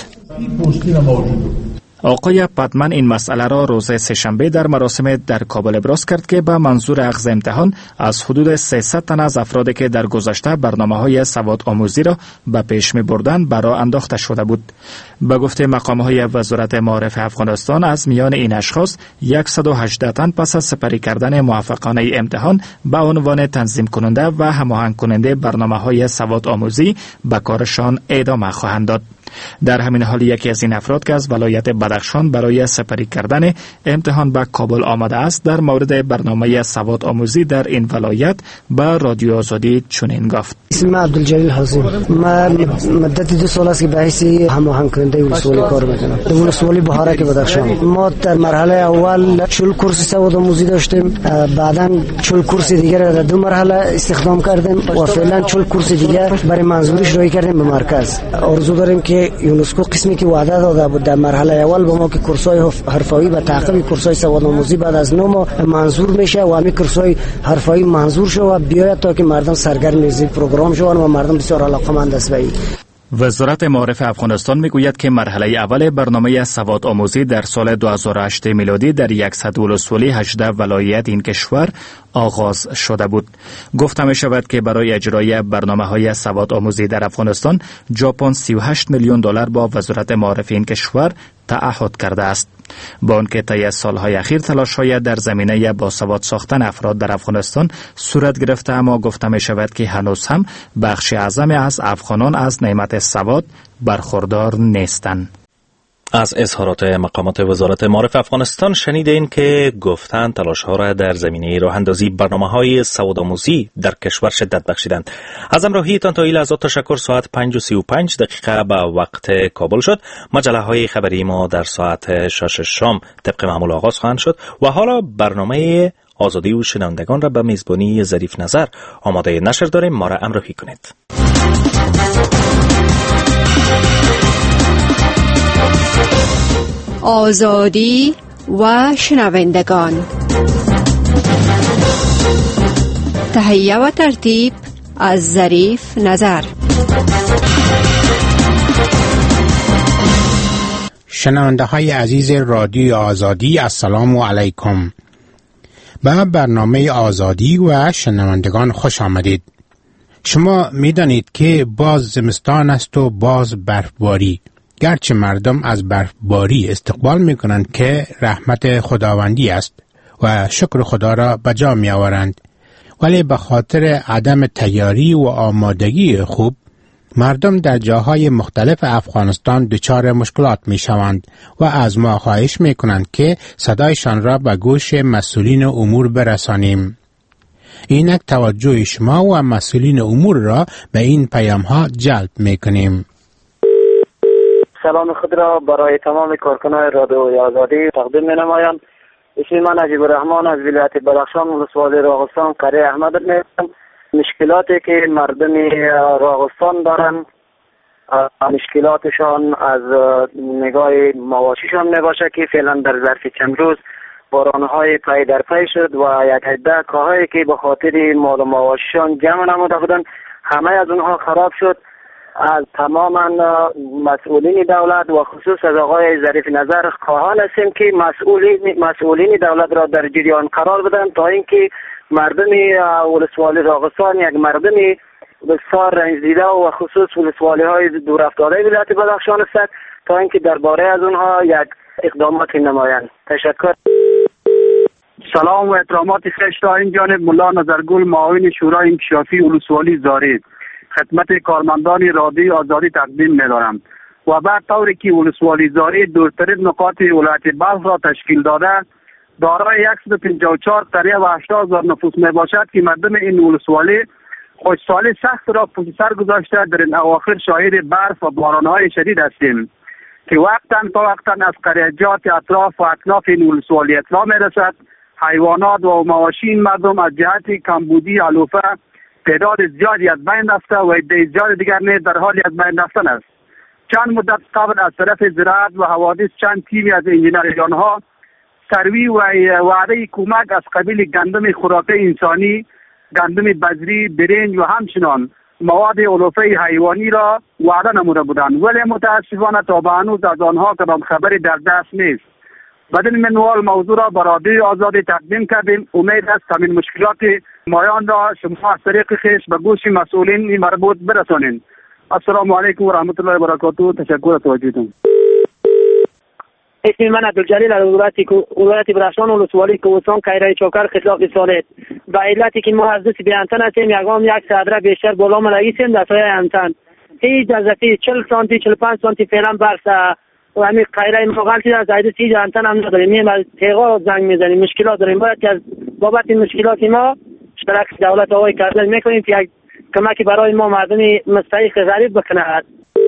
آقای پتمن این مسئله را روز سه‌شنبه در مراسم در کابل ابراز کرد که به منظور اخذ امتحان از حدود سیصد تن از افرادی که در گذشته برنامه‌های سواد آموزی را به پیش می‌بردند برای انداخته شده بود. به گفته مقام‌های وزارت معارف افغانستان از میان این اشخاص صد و هجده تن پس از سپری کردن موفقانه امتحان به عنوان تنظیم کننده و هماهنگ کننده برنامه‌های سواد آموزی به کارشان ادامه خواهند داد. در همین حال یکی از این افراد که از ولایت بدخشان برای سپری کردن امتحان به کابل آمده است در مورد برنامه سواد آموزی در این ولایت به رادیو آزادی چنین گفت: اسم عبدالجلیل حسین، من مدت دو سال است که به حیث هماهنگ کننده ولسوالی کار میکنم در ولسوالی بهارک بدخشان. ما در مرحله اول چهل کورس سواد آموزی داشتیم، بعدا چهل کورس دیگر را در دو مرحله استخدام کردیم و فعلا چهل کورس دیگر برای منظوریش رای کردیم به مرکز. آرزو داریم که یونسکو قسمی که وعده داده بود در مرحله اول به ما که کورس‌های حرفه‌ای و تعقیب کورس‌های سواد آموزی بعد از نو ماه منظور میشه و همین کورس‌های حرفه‌ای منظور شد و بیاید تا که مردم سرگرم از این پروگرام شوند و مردم بسیار علاقه‌مند است به این. وزارت معارف افغانستان میگوید که مرحله اول برنامه سواد آموزی در سال دو هزار و هشت میلادی در صد ولسوالی هجده ولایت این کشور آغاز شده بود. گفته می شود که برای اجرای برنامه های سواد آموزی در افغانستان ژاپن سی و هشت میلیون دلار با وزارت معارف این کشور تعهد کرده است. با آنکه طی سالهای اخیر تلاش‌های در زمینه باسواد ساختن افراد در افغانستان صورت گرفته، اما گفته می شود که هنوز هم بخش اعظم از افغانان از نعمت سواد برخوردار نیستند. از اظهارات مقامات وزارت معارف افغانستان شنیدین که گفتند تلاش‌ها را در زمینه راه اندازی برنامه‌های سوادآموزی در کشور شدت بخشیدند. از همراهیتان تا این لحظات تشکر. ساعت پنج و سی و پنج دقیقه به وقت کابل شد. مجله خبری ما در ساعت شش شام طبق معمول آغاز خواهند شد و حالا برنامه آزادی و شنوندگان را به میزبانی ظریف نظر آماده نشر داریم. ما را همراهی کنید. آزادی و شنوندگان، تهیه و ترتیب از ظریف نظر. شنونده های عزیز رادیو آزادی، السلام علیکم. به برنامه آزادی و شنوندگان خوش آمدید. شما می دانید که باز زمستان است و باز برفباری. گرچه مردم از برفباری استقبال می کنند که رحمت خداوندی است و شکر خدا را به جا می آورند، ولی به خاطر عدم تیاری و آمادگی خوب مردم در جاهای مختلف افغانستان دچار مشکلات می شوند و از ما خواهش می کنند که صدایشان را به گوش مسئولین امور برسانیم. اینک توجه شما و مسئولین امور را به این پیام ها جلب می کنیم. سلام خود را برای تمام کارکنان رادیو آزادی تقدیم می نمایم. اسم من نجیب الرحمن از ولایت بدخشان ولسوالی راغستان قریه احمد هستم. مشکلاتی که مردم راغستان دارند، مشکلاتشان از نگاه مواشیشان می باشه که فعلا در ظرف چند روز بارانهای پی در پی شد و یک عده کاهایی که به خاطر مال و مواشیشان جمع نموده بودند همه از اونها خراب شد. از تمام مسئولین دولت و خصوص از آقای ظریف نظر خواهان هستیم که مسئولین مسئولین دولت را در جریان قرار بدن تا اینکه مردم ولسوالی راغستان یک مردم بسیار رنج دیده و خصوص ولسوالی های دور افتاده ولایت بدخشان است تا اینکه درباره از اونها یک اقدامات نمایند. تشکر. سلام و احترامات خیش را این جانب ملا نظرگل معاون شورای انکشافی ولسوالی زارید خدمت کارمندان رادیو آزادی تقدیم می‌دارم و بعد طوری که ولسوالی زاری دورترین نقاط ولایت بلخ را تشکیل داده دارای صد و پنجاه و چهار قریه و هشتاد هزار نفوس می باشد که مردم این ولسوالی خشکسالی سخت را پشت سر گذاشته در این اواخر شاهد برف و باران‌های شدید هستیم که وقتا تا وقتا از قریه‌جات اطراف و اکناف این ولسوالی اطلاع می‌رسد حیوانات و مواشی این مردم از جهت کمبودی علوفه تعداد زیادی از بین رفته و عده زیاد دیگر نیز در حالی از بین رفتن است. چند مدت قبل از طرف زراعت و حوادث چند تیمی از انجینریان ها سروی و وعده کمک از قبیل گندم خوراک انسانی، گندم بذری، برنج و همچنان مواد علوفه حیوانی را وعده نموده بودند، ولی متاسفانه تا به هنوز از آنها کدام خبری در دست نیست. بدین منوال موضوع را به رادیو آزادی تقدیم کردیم. امید است همین مشکلات مایان را شما از طریق خویش به گوش مسئولین مربوط برسانید. السلام علیکم و رحمت الله و برکاته. تشکر از توجهتون. اسم من عبدالجلیل از ولایت بدخشان ولسوالی کوهستان کیره چوکر خطلاق سالید. به علتی که ما از دست بیانتن هستیم یکام یک صدره بیشتر بالا ملایسیم در سایه انتن هیچ نزدیک چهل سانتی چهل و پنج سانتی فعلا برسه و همین قیره مغالطی از عیده تیج انتن هم نداریم. میم از تیغا زنگ میزنیم، مشکلات داریم. باید که از بابت این مشکلات ما اشتراک دولت آقای کردن میکنیم که یک کمکی برای ما مردمی مستحق غریب بکند.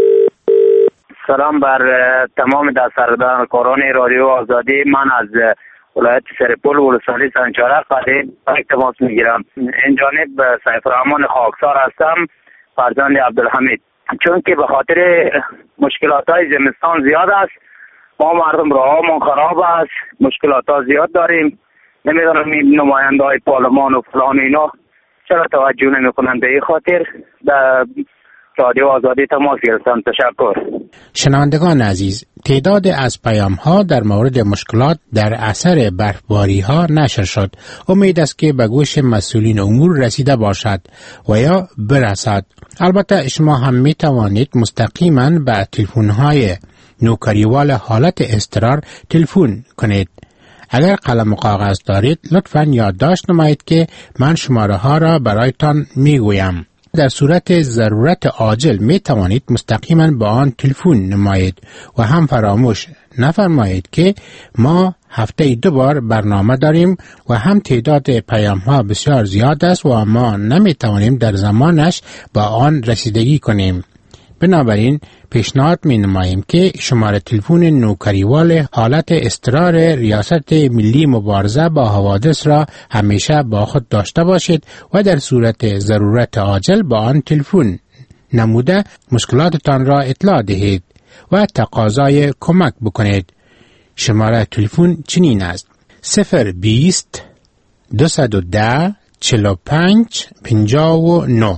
سلام بر تمام دستارداران کاران رادیو آزادی. من از ولایت سرپل ولسوالی سنچاره قدیم تماس میگیرم. این جانب سیف الرحمن خاکسار هستم، فرزند عبدالحمید. چون که به خاطر مشکلات های زمستان زیاد است، ما مردم راهامون خراب است، مشکلات ها زیاد داریم. نمیدونم این نماینده های پارلمان و فلان اینا چرا توجه نمیکنن به این خاطر. در رادیو آزادی تماس گرفتم. تشکر. شنوندگان عزیز، تعداد از پیام ها در مورد مشکلات در اثر برفباری ها نشر شد. امید است که به گوش مسئولین امور رسیده باشد و یا برسد. البته شما هم می توانید مستقیما به تلفن های نوکریوال حالت اضطرار تلفن کنید. اگر قلم و کاغذ دارید لطفاً یادداشت نمایید که من شماره ها را برایتان می گویم. در صورت ضرورت عاجل می توانید مستقیما با آن تلفن نمایید و هم فراموش نفرمایید که ما هفته دو بار برنامه داریم و هم تعداد پیام ها بسیار زیاد است و ما نمی توانیم در زمانش با آن رسیدگی کنیم. بنابراین پیشنهاد می نماییم که شماره تلفن نوکریوال حالت اضطرار ریاست ملی مبارزه با حوادث را همیشه با خود داشته باشید و در صورت ضرورت عاجل با آن تلفن نموده مشکلاتتان را اطلاع دهید و تقاضای کمک بکنید. شماره تلفن چنین است: صفر بیست دوصد و ده چهل و پنج پنجاه و نه.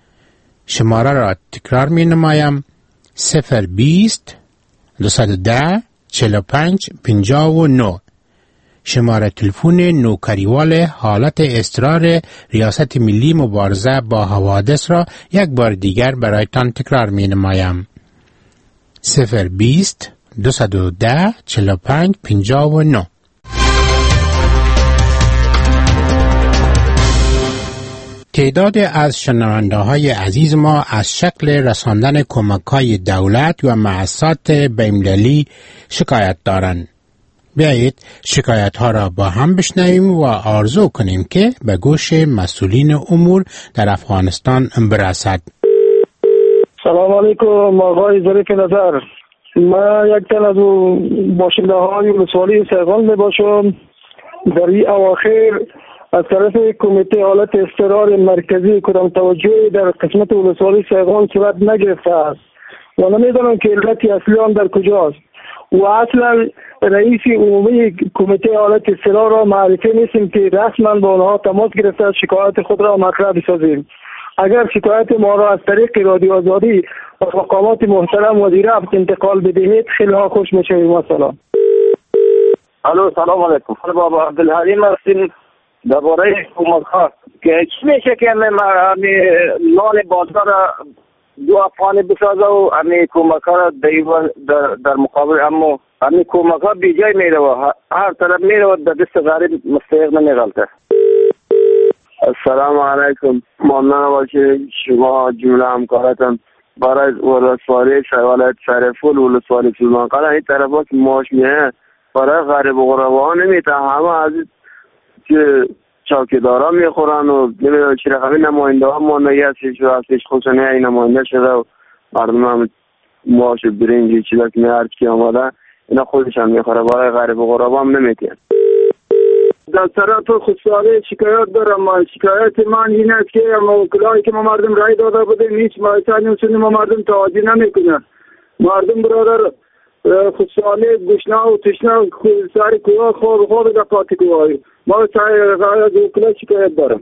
شماره را تکرار می نمایم: صفر بیست دوصد و ده چهل و پنج پنجاه و نه. شماره تلفن نوکریوال حالت اضطرار ریاست ملی مبارزه با حوادث را یک بار دیگر برایتان تکرار می نمایم: صفر بیست دوصد و ده چهل و پنج پنجاه و نه. تعداد از شنونده های عزیز ما از شکل رساندن کمک های دولت و مؤسسات بین‌المللی شکایت دارند. بیایید شکایت ها را با هم بشنویم و آرزو کنیم که به گوش مسئولین امور در افغانستان برسد. سلام علیکم آقای ظریف نظر. من یک تن از باشنده های ولسوالی سیغان می باشم. در این اواخر از طرف کمیته حالت اضطرار مرکزی کدام توجهی در قسمت ولسوالی سیغان صورت نگرفته است و نمیدانم که علت اصلی آن در کجاست و اصلا رئیس عمومی کمیته حالت اضطرار را معرفی نیستیم که رسما با آنها تماس گرفته شکایت خود را مطرح بسازیم. اگر شکایت ما را از طریق رادیو آزادی و مقامات محترم وزیر رفت انتقال بدهید خیلی ها خوش میشویم. و سلام. الو سلام علیکم. بابا عبدالحلیم هستیم. درباره کمک‌ها که چی میشه که همین نان بازار دو افغانی بسازه و همین کمک‌ها را در, در مقابل اما همین کمک‌ها بی جای میره و هر طرف میره و در دست غریب مستحق نمیغلطه. السلام علیکم. ممنون باشه شما جمله همکارتان برای ولسوالی ولایت سرپل ولسوالی سلمان قلعه این طرفا که ماش میه برای غریب و غربا نمیته. همه از که چوکیدارا میخورن و نمیدونم چی رقمی نماینده ها مانده هستش و هستش خصوصانی این نماینده شده و مردم هم ماش برنجی چیزا که میارد که آماده اینا خودشان میخوره برای غریب و غربا هم نمیتین. در طرف خصوصی شکایت دارم. شکایت من این است که موکلایی که ما مردم رای داده بودیم هیچ مایتانی ما مردم توجه نمیکنن. مردم برادر خصوصی گشنه و تشنه و سر کوه خواب خواب در پاتی کوه ما از وکلای شکایت دارم.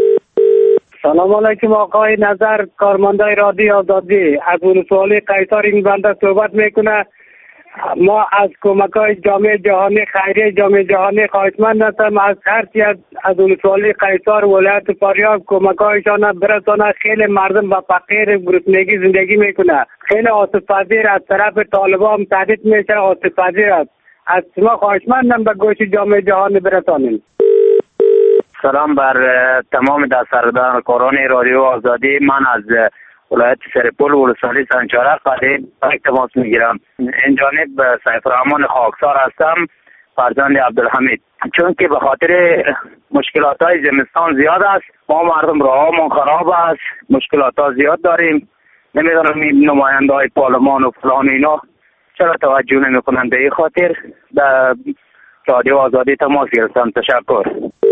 سلام علیکم آقای نظر، کارمندای رادیو آزادی. از ولسوالی قیصر این بنده صحبت میکنه. ما از کمک‌های جامعه جهانی خیریه جامعه جهانی خواهشمند هستم از هرچی از از ولسوالی قیصر ولایت فاریاب کمک‌هایشان برسانه. خیلی مردم با فقیر گرسنگی زندگی میکنه. خیلی آسف‌پذیر از طرف طالبان تهدید میشه. آسف‌پذیر است. از شما خواهشمندم به گوش جامعه جهانی برسانید. سلام بر تمام دستارداران کاران رادیو آزادی. من از ولایت سرپل ولسوالی سنجاره قدیم تماس میگیرم. این جانب به سیف الرحمن خاکسار هستم، فرزند عبدالحمید. چون که به خاطر مشکلات های زمستان زیاد است، ما مردم راهامون خراب است، مشکلات ها زیاد داریم. نمیدونم این نماینده های پارلمان و فلان اینا چرا توجه نمیکنن به این خاطر. به رادیو آزادی تماس گرفتم. تشکر.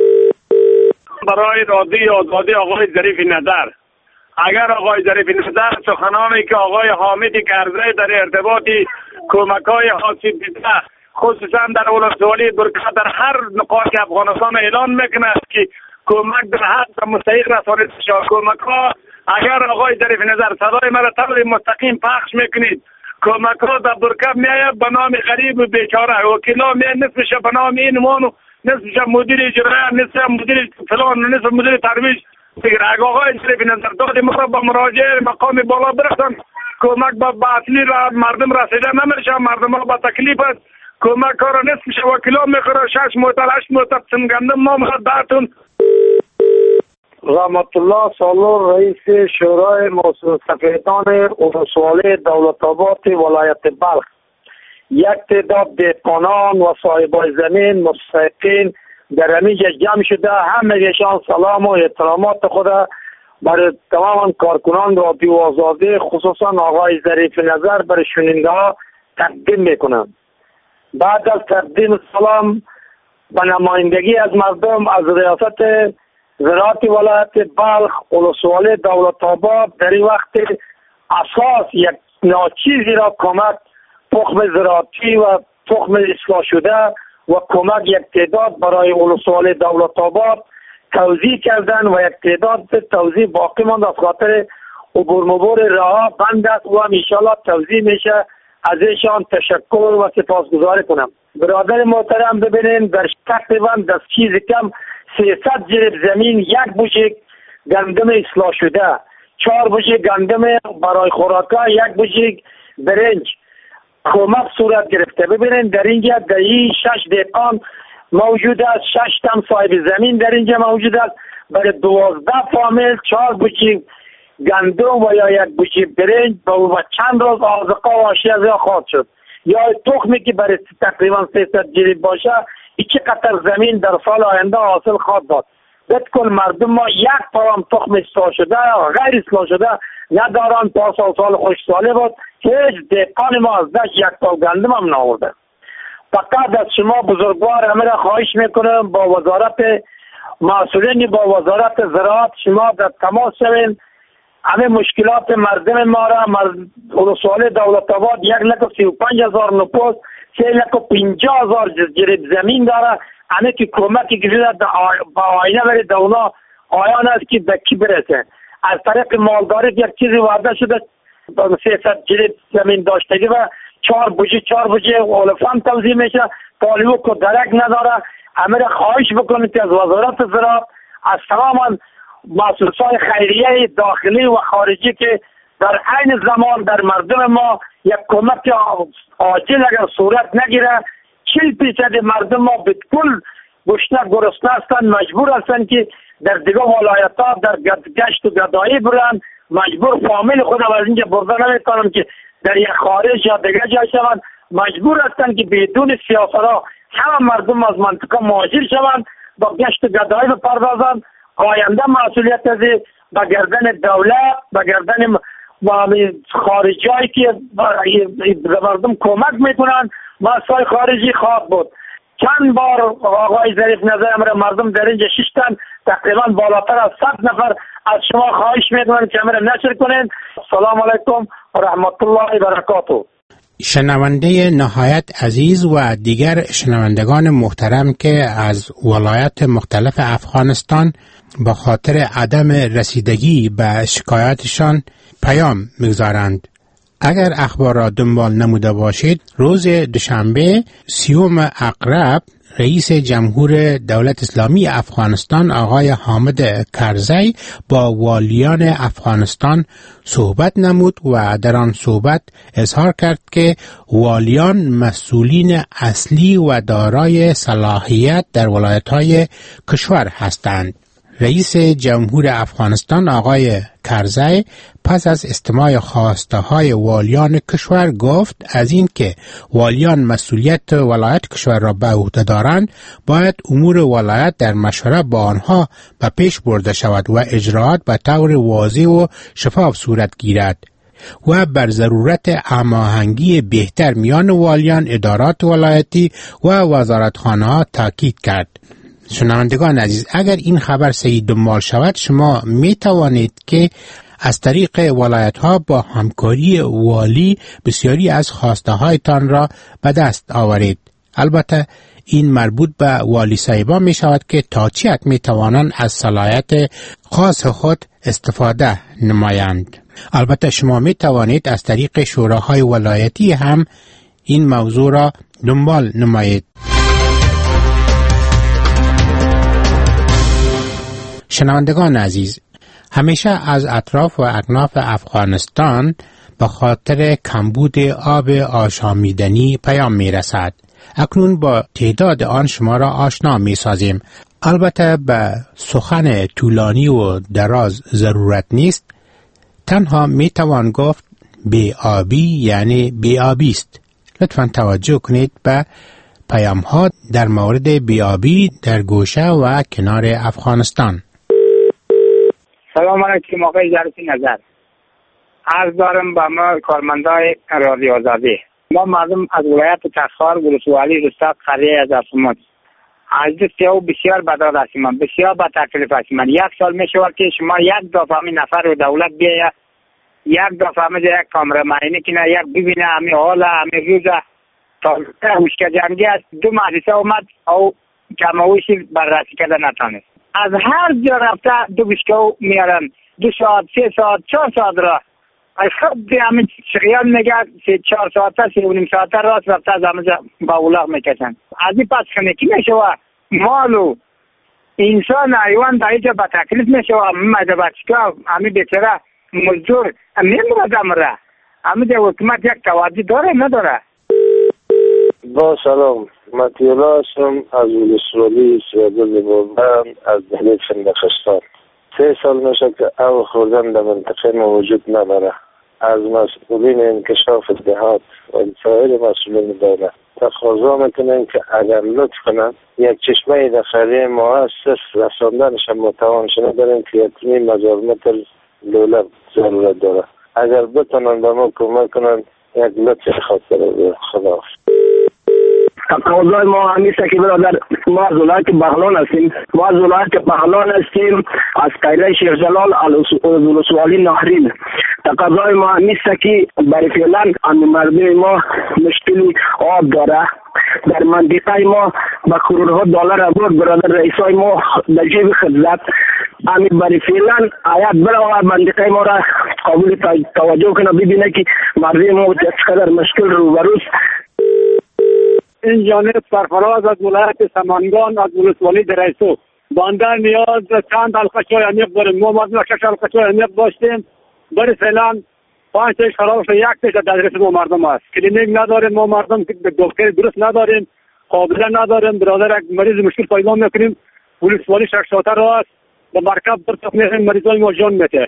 برای رادیو آزادی آقای ظریف نظر، اگر آقای ظریف نظر سخنانی که آقای حامد کرزی در ارتباط کمک‌های حاصل دیده خصوصا در ولسوالی برکه در هر نقاط افغانستان اعلان میکنه که کمک در حق مستحق رسانید شد کمک‌ها، اگر آقای ظریف نظر صدای مرا طور مستقیم پخش میکنید، کمک ها در برکه میاید به نام غریب و بیچاره، وکیلا می نصفش به نام این مانو، نصفش مدیر اجرا، نصف مدیر فلان، نصف مدیر ترویج. اگر آقای ظریف نظر داد ما را به مراجعه مقام بالا برسن، کمک به اصلی را مردم رسیده نمیشه، مردم ها به تکلیف است. کمک ها را نصفش وکیلا میخوره، شش موتر هشت موتر سنگندم ما مرد داتون. رحمت الله سالور رئیس شورای موسوم سفیدان ولسوالی دولت آباد ولایت بلخ. یک تعداد دهقانان و صاحبای زمین مستحقین در همینجا جمع شده، همه‌شان سلام و احترامات خود برای تمام کارکنان رادیو آزادی خصوصا آقای ظریف نظر برای شنونده ها تقدیم میکنند. بعد از تقدیم سلام به نمایندگی از مردم از ریاست زراعت ولایت بلخ ولسوالی دولت آباد در این وقت اساس یک ناچیزی را کمک تخم زراعتی و تخم اصلاح شده و کمک یک تعداد برای ولسوالی دولت آباد توزیع کردن و یک تعداد توزیع باقی ماند از خاطر عبور مبور راه بند است و ان شاءالله توزیع میشه. از ایشان تشکر و سپاسگزاری کنم. برادر محترم ببینین در تقریبا در چیز کم سیصد جریب زمین یک بوجه گندم اصلاح شده، چهار بوجه گندم برای خوراکا، یک بوجه برنج کمک صورت گرفته. ببینین در اینجا در این شش دهقان موجود است، شش تن صاحب زمین در اینجا موجود است. برای دوازده فامیل چهار بوجه گندم و یا یک بوجه برنج و چند روز آذقه و آشی از خواهد شد. یا تخمی که برای تقریبا سیصد جریب باشه ایچه قطر زمین در سال آینده حاصل خواهد داد. بتکل مردم ما یک پرام تخم اصلاح شده غیر اصلاح شده ندارن. تا سال سال خوش ساله بود هیچ دهقان ما از دشت یک پاو گندم هم ناورده. فقط از شما بزرگوار همه را خواهش میکنم با وزارت مسئولین با وزارت زراعت شما در تماس شوین، همه مشکلات مردم ما را ولسوالی دولت آباد یک لک و سی و پنج هزار نفوس سه لک و پنجاه هزار جریب زمین داره. همه که کمکی گذاشته با آینه برای دونا آیان است که به کی برسه. از طریق مالداری یک چیزی وعده شده سیصد جریب زمین داشتگی و چهار بوجه چهار بوجه اولفان توزیع میشه. پالیو کو درک نداره. همه را خواهش بکنید که از وزارت زراعت از تمام مؤسسات خیریه داخلی و خارجی که در عین زمان در مردم ما یک کمک عاجل اگر صورت نگیره چهل درصد مردم ما به کل گشنه گرسنه هستند، مجبور هستند که در دیگه ولایت ها در گشت و گدایی برن، مجبور فامیل خود از اینجا برده نمیتونن که در یک خارج یا دیگه جای شوند، مجبور هستند که بدون سیاست ها همه مردم از منطقه مهاجر شوند با گشت و گدایی بپردازند. آینده مسئولیت از به گردن دولت به گردن خارجی که مردم کمک میکنن مسائل خارجی خواهد بود. چند بار آقای ظریف نظر مردم در اینجا شش تن تقریبا بالاتر از صد نفر از شما خواهش میکنن که همه نشر کنین. سلام علیکم و رحمت الله و برکاته. شنونده نهایت عزیز و دیگر شنوندگان محترم که از ولایات مختلف افغانستان به خاطر عدم رسیدگی به شکایاتشان پیام میگذارند. اگر اخبار را دنبال نموده باشید، روز دوشنبه سیوم اقرب رئیس جمهور دولت اسلامی افغانستان آقای حامد کرزی با والیان افغانستان صحبت نمود و در آن صحبت اظهار کرد که والیان مسئولین اصلی و دارای صلاحیت در ولایت‌های کشور هستند. رئیس جمهور افغانستان آقای کرزی پس از استماع خواسته های والیان کشور گفت از این که والیان مسئولیت ولایت کشور را به عهده دارند باید امور ولایت در مشوره با آنها به پیش برده شود و اجراات به طور واضح و شفاف صورت گیرد و بر ضرورت هماهنگی بهتر میان والیان، ادارات ولایتی و وزارتخانه‌ها تاکید کرد. شنوندگان عزیز، اگر این خبر صحیح دنبال شود شما می توانید که از طریق ولایت ها با همکاری والی بسیاری از خواسته هایتان را به دست آورید. البته این مربوط به والی صاحبان می شود که تا چی حد می توانند از صلاحیت خاص خود استفاده نمایند. البته شما می توانید از طریق شوراهای ولایتی هم این موضوع را دنبال نمایید. شنوندگان عزیز، همیشه از اطراف و اکناف افغانستان به خاطر کمبود آب آشامیدنی پیام می رسد. اکنون با تعداد آن شما را آشنا می سازیم. البته به سخن طولانی و دراز ضرورت نیست. تنها می توان گفت بی آبی یعنی بی آبی است. لطفاً توجه کنید به پیام ها در مورد بی آبی در گوشه و کنار افغانستان. سلام علیکم آقای ظریف نظر. عرض دارم به ما کارمندای رادیو آزادی. ما مردم از ولایت تخار ولسوالی رستاق قریه از افمات از دستیو بسیار بداد هستیم، بسیار با تکلیف هستیم. یک سال می شود که شما یک دفعه می نفر و دولت بیایه یک دفعه می یک کامره معینه کنه، یک ببینه همی حال همی روزه تا وشکه جنگی است. دو مدرسه اومد او کمویشی بررسی کرده نتانست. از هر جا رفته دو بشکو میارن، دو ساعت، سه ساعت، چهار ساعت را از خود همین شغیان میگه سه چهار ساعت، سه و نیم ساعت راست رفته از همه با اولاغ میکشن. از این پس خنکی میشوه مال و انسان حیوان در اینجا با تکلیف میشوه. مده بچکا همین بیچاره مزدور نمیرد امره همین ده حکومت یک توجه داره نداره. با سلام، مطیولا هستم از ولسوالی سیادل بابن از دهلیق فندقستان. سه سال میشه که او خوردن در منطقه ما وجود نداره. از مسئولین انکشاف دهات و سایر مسئولین دولت تقاضا میکنن که اگر لطف کنن یک چشمه داخلی مؤسس رساندنش متوان شده داریم که یتمی مزار متر دولت ضرورت داره. اگر بتونن به ما کمک کنن یک لطف خاطر خدا. تقاضای ما همیشه که برادر ما از ولایت بغلان هستیم، ما از ولایت بغلان هستیم از قریه شیخ جلال ولسوالی نهرین. تقاضای ما همیشه که برای فعلا مردم ما مشکلی آب داره. در منطقه ما با کرورها دلار آورد برادر رئیسای ما در جیب خدمت همین برای فعلا آیات برای منطقه ما را قابل توجه کنه ببینه که مردم ما چقدر مشکل روبروست. این جانب سرفراز از ولایت سمنگان از ولسوالی درایسو بنده نیاز چند حلقه چای عمیق داریم. ما مردم شش حلقه چای عمیق داشتیم، برای فعلا پنج تایش خراب شد، یک تایش در دسترس ما مردم است. کلینیک نداریم، ما مردم دکتر درست نداریم، قابله نداریم. برادر یک مریض مشکل پیدا میکنیم ولسوالی شش ساعته راه است، به مرکب در تخمیه مریضای ما جان میده.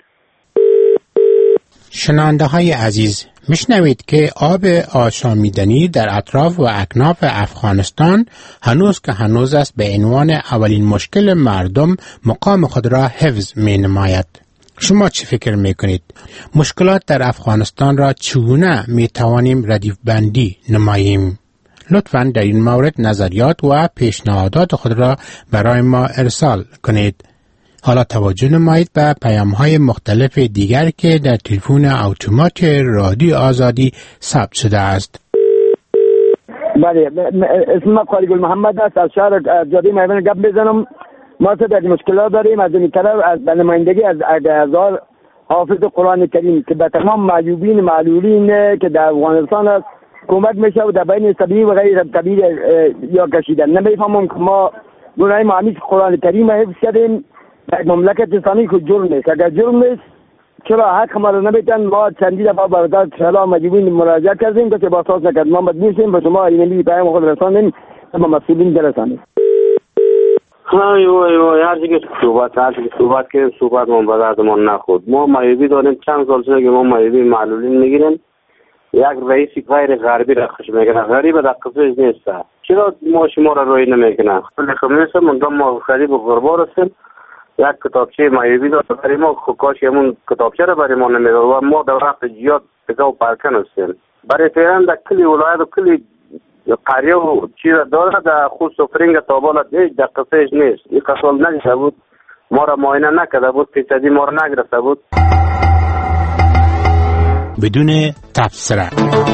شنونده های عزیز، میشنوید که آب آشامیدنی در اطراف و اکناف افغانستان هنوز که هنوز است به عنوان اولین مشکل مردم مقام خود را حفظ می نماید. شما چه فکر می کنید؟ مشکلات در افغانستان را چگونه می توانیم ردیف بندی نماییم؟ لطفاً در این مورد نظریات و پیشنهادات خود را برای ما ارسال کنید. حالا توجه نمایید به پیام‌های مختلف دیگر که در تلفن اتومات رادیو آزادی ثبت شده است. بله، اسمم قاری گل محمد است. از شهر جاده میوان گپ بزنم. ما صد از مشکلات داریم از این طرف از نمایندگی از هزار حافظ قرآن کریم که به تمام معیوبین معلولین که در افغانستان است کمک میشه و در بین طبیعی و غیر طبیعی یا کشیدن. نمیفهمم که ما گناه معامیز قرآن کریم حفظ کردیم در مملکت اسلامی که جرم نیست. اگر جرم نیست چرا حق ما رو نمیتن؟ ما چندی دفعه با وزارت شهلا مجبورین مراجعه کردیم که با اساس نکرد. ما مجبور شدیم به شما ایمیلی پیام خود رسانیم و مسئولین برسانیم. های وای وای هر چیزی که صحبت هر چیزی که صحبت که صحبت ما به دردمان نخورد. ما مایبی داریم چند سال شده که ما مایبی معلولین میگیریم. یک رئیسی غیر غربی رخش میکنه، غریب در قصهش نیست. چرا ما شما را روی نمیکنه؟ خب نیست من ما غریب و غربا هستیم. یک کتابچه مایبی داره برای ما، کاش همون کتابچه را برای ما نمیده و ما در وقت جیاد تکا و پرکن هستیم. برای فعلا در کلی ولایت و کلی قریه و چیز داره در خود سفرینگ تابالت هیچ در قصهش نیست. این قصال نگیسته بود، ما را معاینه نکرده بود، پیسدی ما را نگرفته بود. بدون تبصره.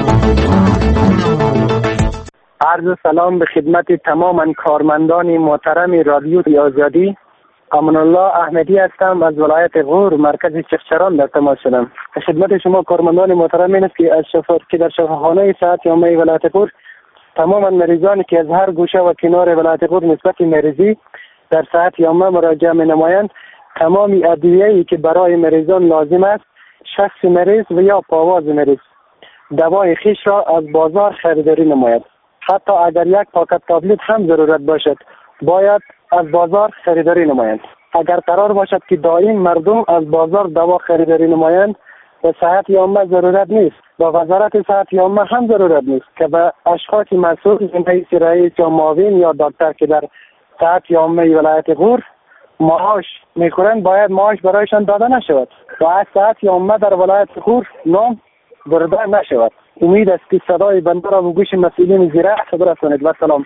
عرض سلام به خدمت تمام کارمندان محترم رادیو آزادی. امان الله احمدی هستم از ولایت غور، مرکز چخچران در تماس شدم. خدمت شما کارمندان محترم این است که از شفا که در شفاخانه صحت عامه ولایت غور تمام مریضانی که از هر گوشه و کنار ولایت غور نسبت مریضی در صحت عامه مراجعه می‌نمایند، تمام ادویه‌ای که برای مریضان لازم است شخص مریض و یا پاواز مریض دوای خیش را از بازار خریداری نماید. حتی اگر یک پاکت تابلت هم ضرورت باشد باید از بازار خریداری نمایند. اگر قرار باشد که دائم مردم از بازار دوا خریداری نمایند به صحت عامه ضرورت نیست، با وزارت صحت عامه هم ضرورت نیست که به اشخاص مسئول مثل رئیس یا معاون یا دکتر که در صحت عامه ولایت غور معاش میخورند باید معاش برایشان داده نشود و از صحت عامه در ولایت غور نام برده نشود. امید است که صدای بنده را به گوش مسئولین زیرا برسانید. و سلام.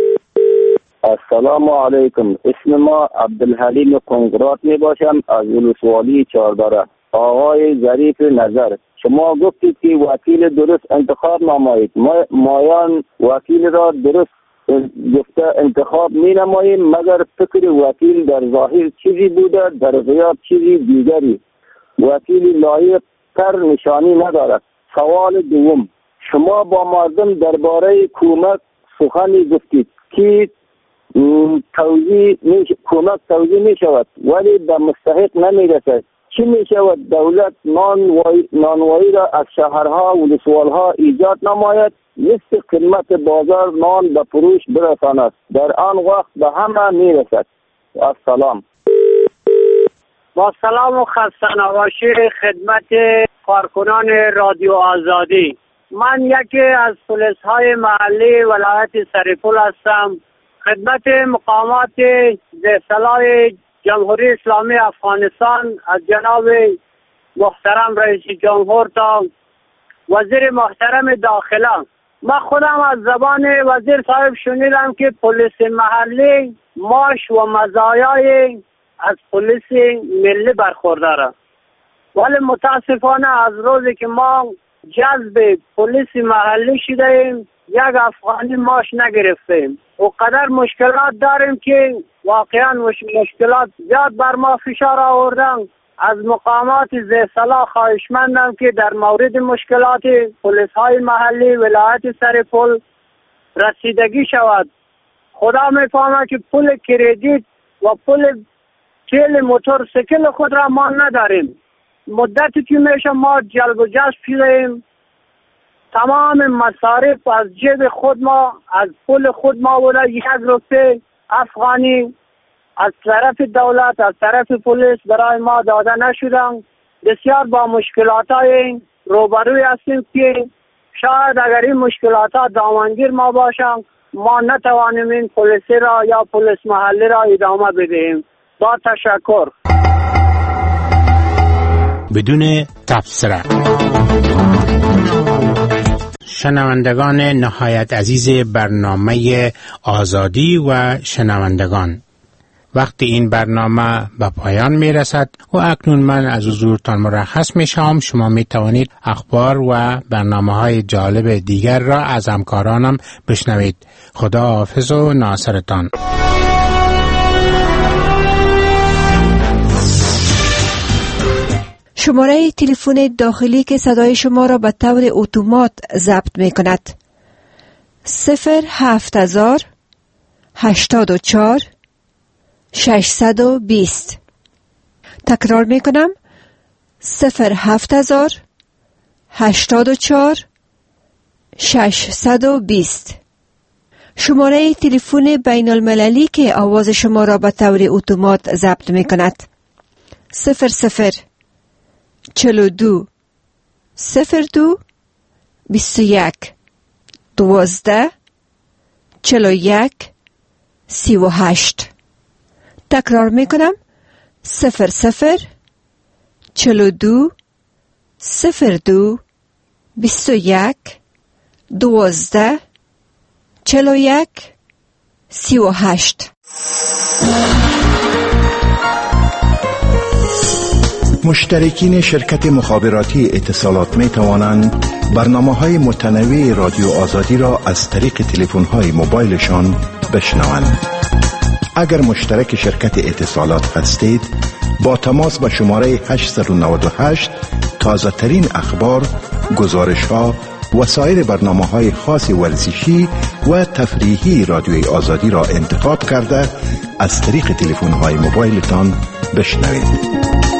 السلام علیکم. اسم ما عبدالحلیم کنگرات می باشم از ولسوالی چهاردره. آقای ظریف نظر، شما گفتید که وکیل درست انتخاب نمایید. ما مایان وکیل را درست گفته انتخاب می نماییم مگر فکر وکیل در ظاهر چیزی بوده در غیاب چیزی دیگری. وکیل لایق تر نشانی ندارد. سوال دوم، شما با مردم درباره کمک سخنی گفتید که توزیع کمک توزیع می شود ولی به مستحق نمی رسد. چی می شود دولت نانوایی را از شهرها و ولسوالها ایجاد نماید، مثل قیمت بازار نان به فروش برساند، در آن وقت به همه می رسد. السلام. با سلام و خسته نباشی خدمت کارکنان رادیو آزادی. من یکی از پلیس های محلی ولایت سرپل هستم. خدمت مقامات ذی‌صلاح جمهوری اسلامی افغانستان از جناب محترم رئیس جمهور تا وزیر محترم داخله، من خودم از زبان وزیر صاحب شنیدم که پلیس محلی معاش و مزایای از پلیس ملی برخورداره، ولی متاسفانه از روزی که ما جذب پلیس محلی شدیم یک افغانی معاش نگرفتیم. و قدر مشکلات داریم که واقعا مشکلات زیاد بر ما فشار آوردن. از مقامات ذی‌صلاح خواهشمندم که در مورد مشکلات پلیس های محلی ولایت سرپل رسیدگی شود. خدا میفهمه که پول کردیت و پول تیل موتور سیکل خود را ما نداریم. مدتی که میشه ما جلب و جذب شدیم، تمام مصارف از جیب خود ما از پول خود ما بوده. یک روپیه افغانی از طرف دولت از طرف پلیس برای ما داده نشدن. بسیار با مشکلات های روبروی هستیم که شاید اگر این مشکلات ها دامنگیر ما باشن ما نتوانیم این پلیسی را یا پلیس محلی را ادامه بدهیم. با تشکر. بدون تبصره. شنوندگان نهایت عزیز برنامه آزادی و شنوندگان، وقتی این برنامه به پایان می رسد و اکنون من از حضورتان مرخص می شوم. شما می توانید اخبار و برنامه های جالب دیگر را از همکارانم بشنوید. خدا حافظ و ناصرتان. شماره تلفن داخلی که صدای شما را به طور اتومات ضبط می کند صفر هفت هزار هشتاد و چهار ششصد و بیست. تکرار می کنم صفر هفت هزار هشتاد و چهار ششصد و بیست. شماره تلفن بین المللی که آواز شما را به طور اتومات ضبط می کند. صفر صفر چلو دو صفر دو بیست و یک دوازده چلو یک سی و هشت. تکرار می کنم. صفر صفر چلو دو صفر دو بیست و یک دوازده چلو یک سی و هشت. مشترکین شرکت مخابراتی اتصالات می توانند برنامه‌های متنوع رادیو آزادی را از طریق تلفن‌های موبایلشان بشنوند. اگر مشترک شرکت اتصالات هستید، با تماس به شماره هشت نه هشت تازه ترین اخبار، گزارش‌ها و سایر برنامه‌های خاص ورزشی و تفریحی رادیوی آزادی را انتخاب کرده از طریق تلفن‌های موبایلتان بشنوید.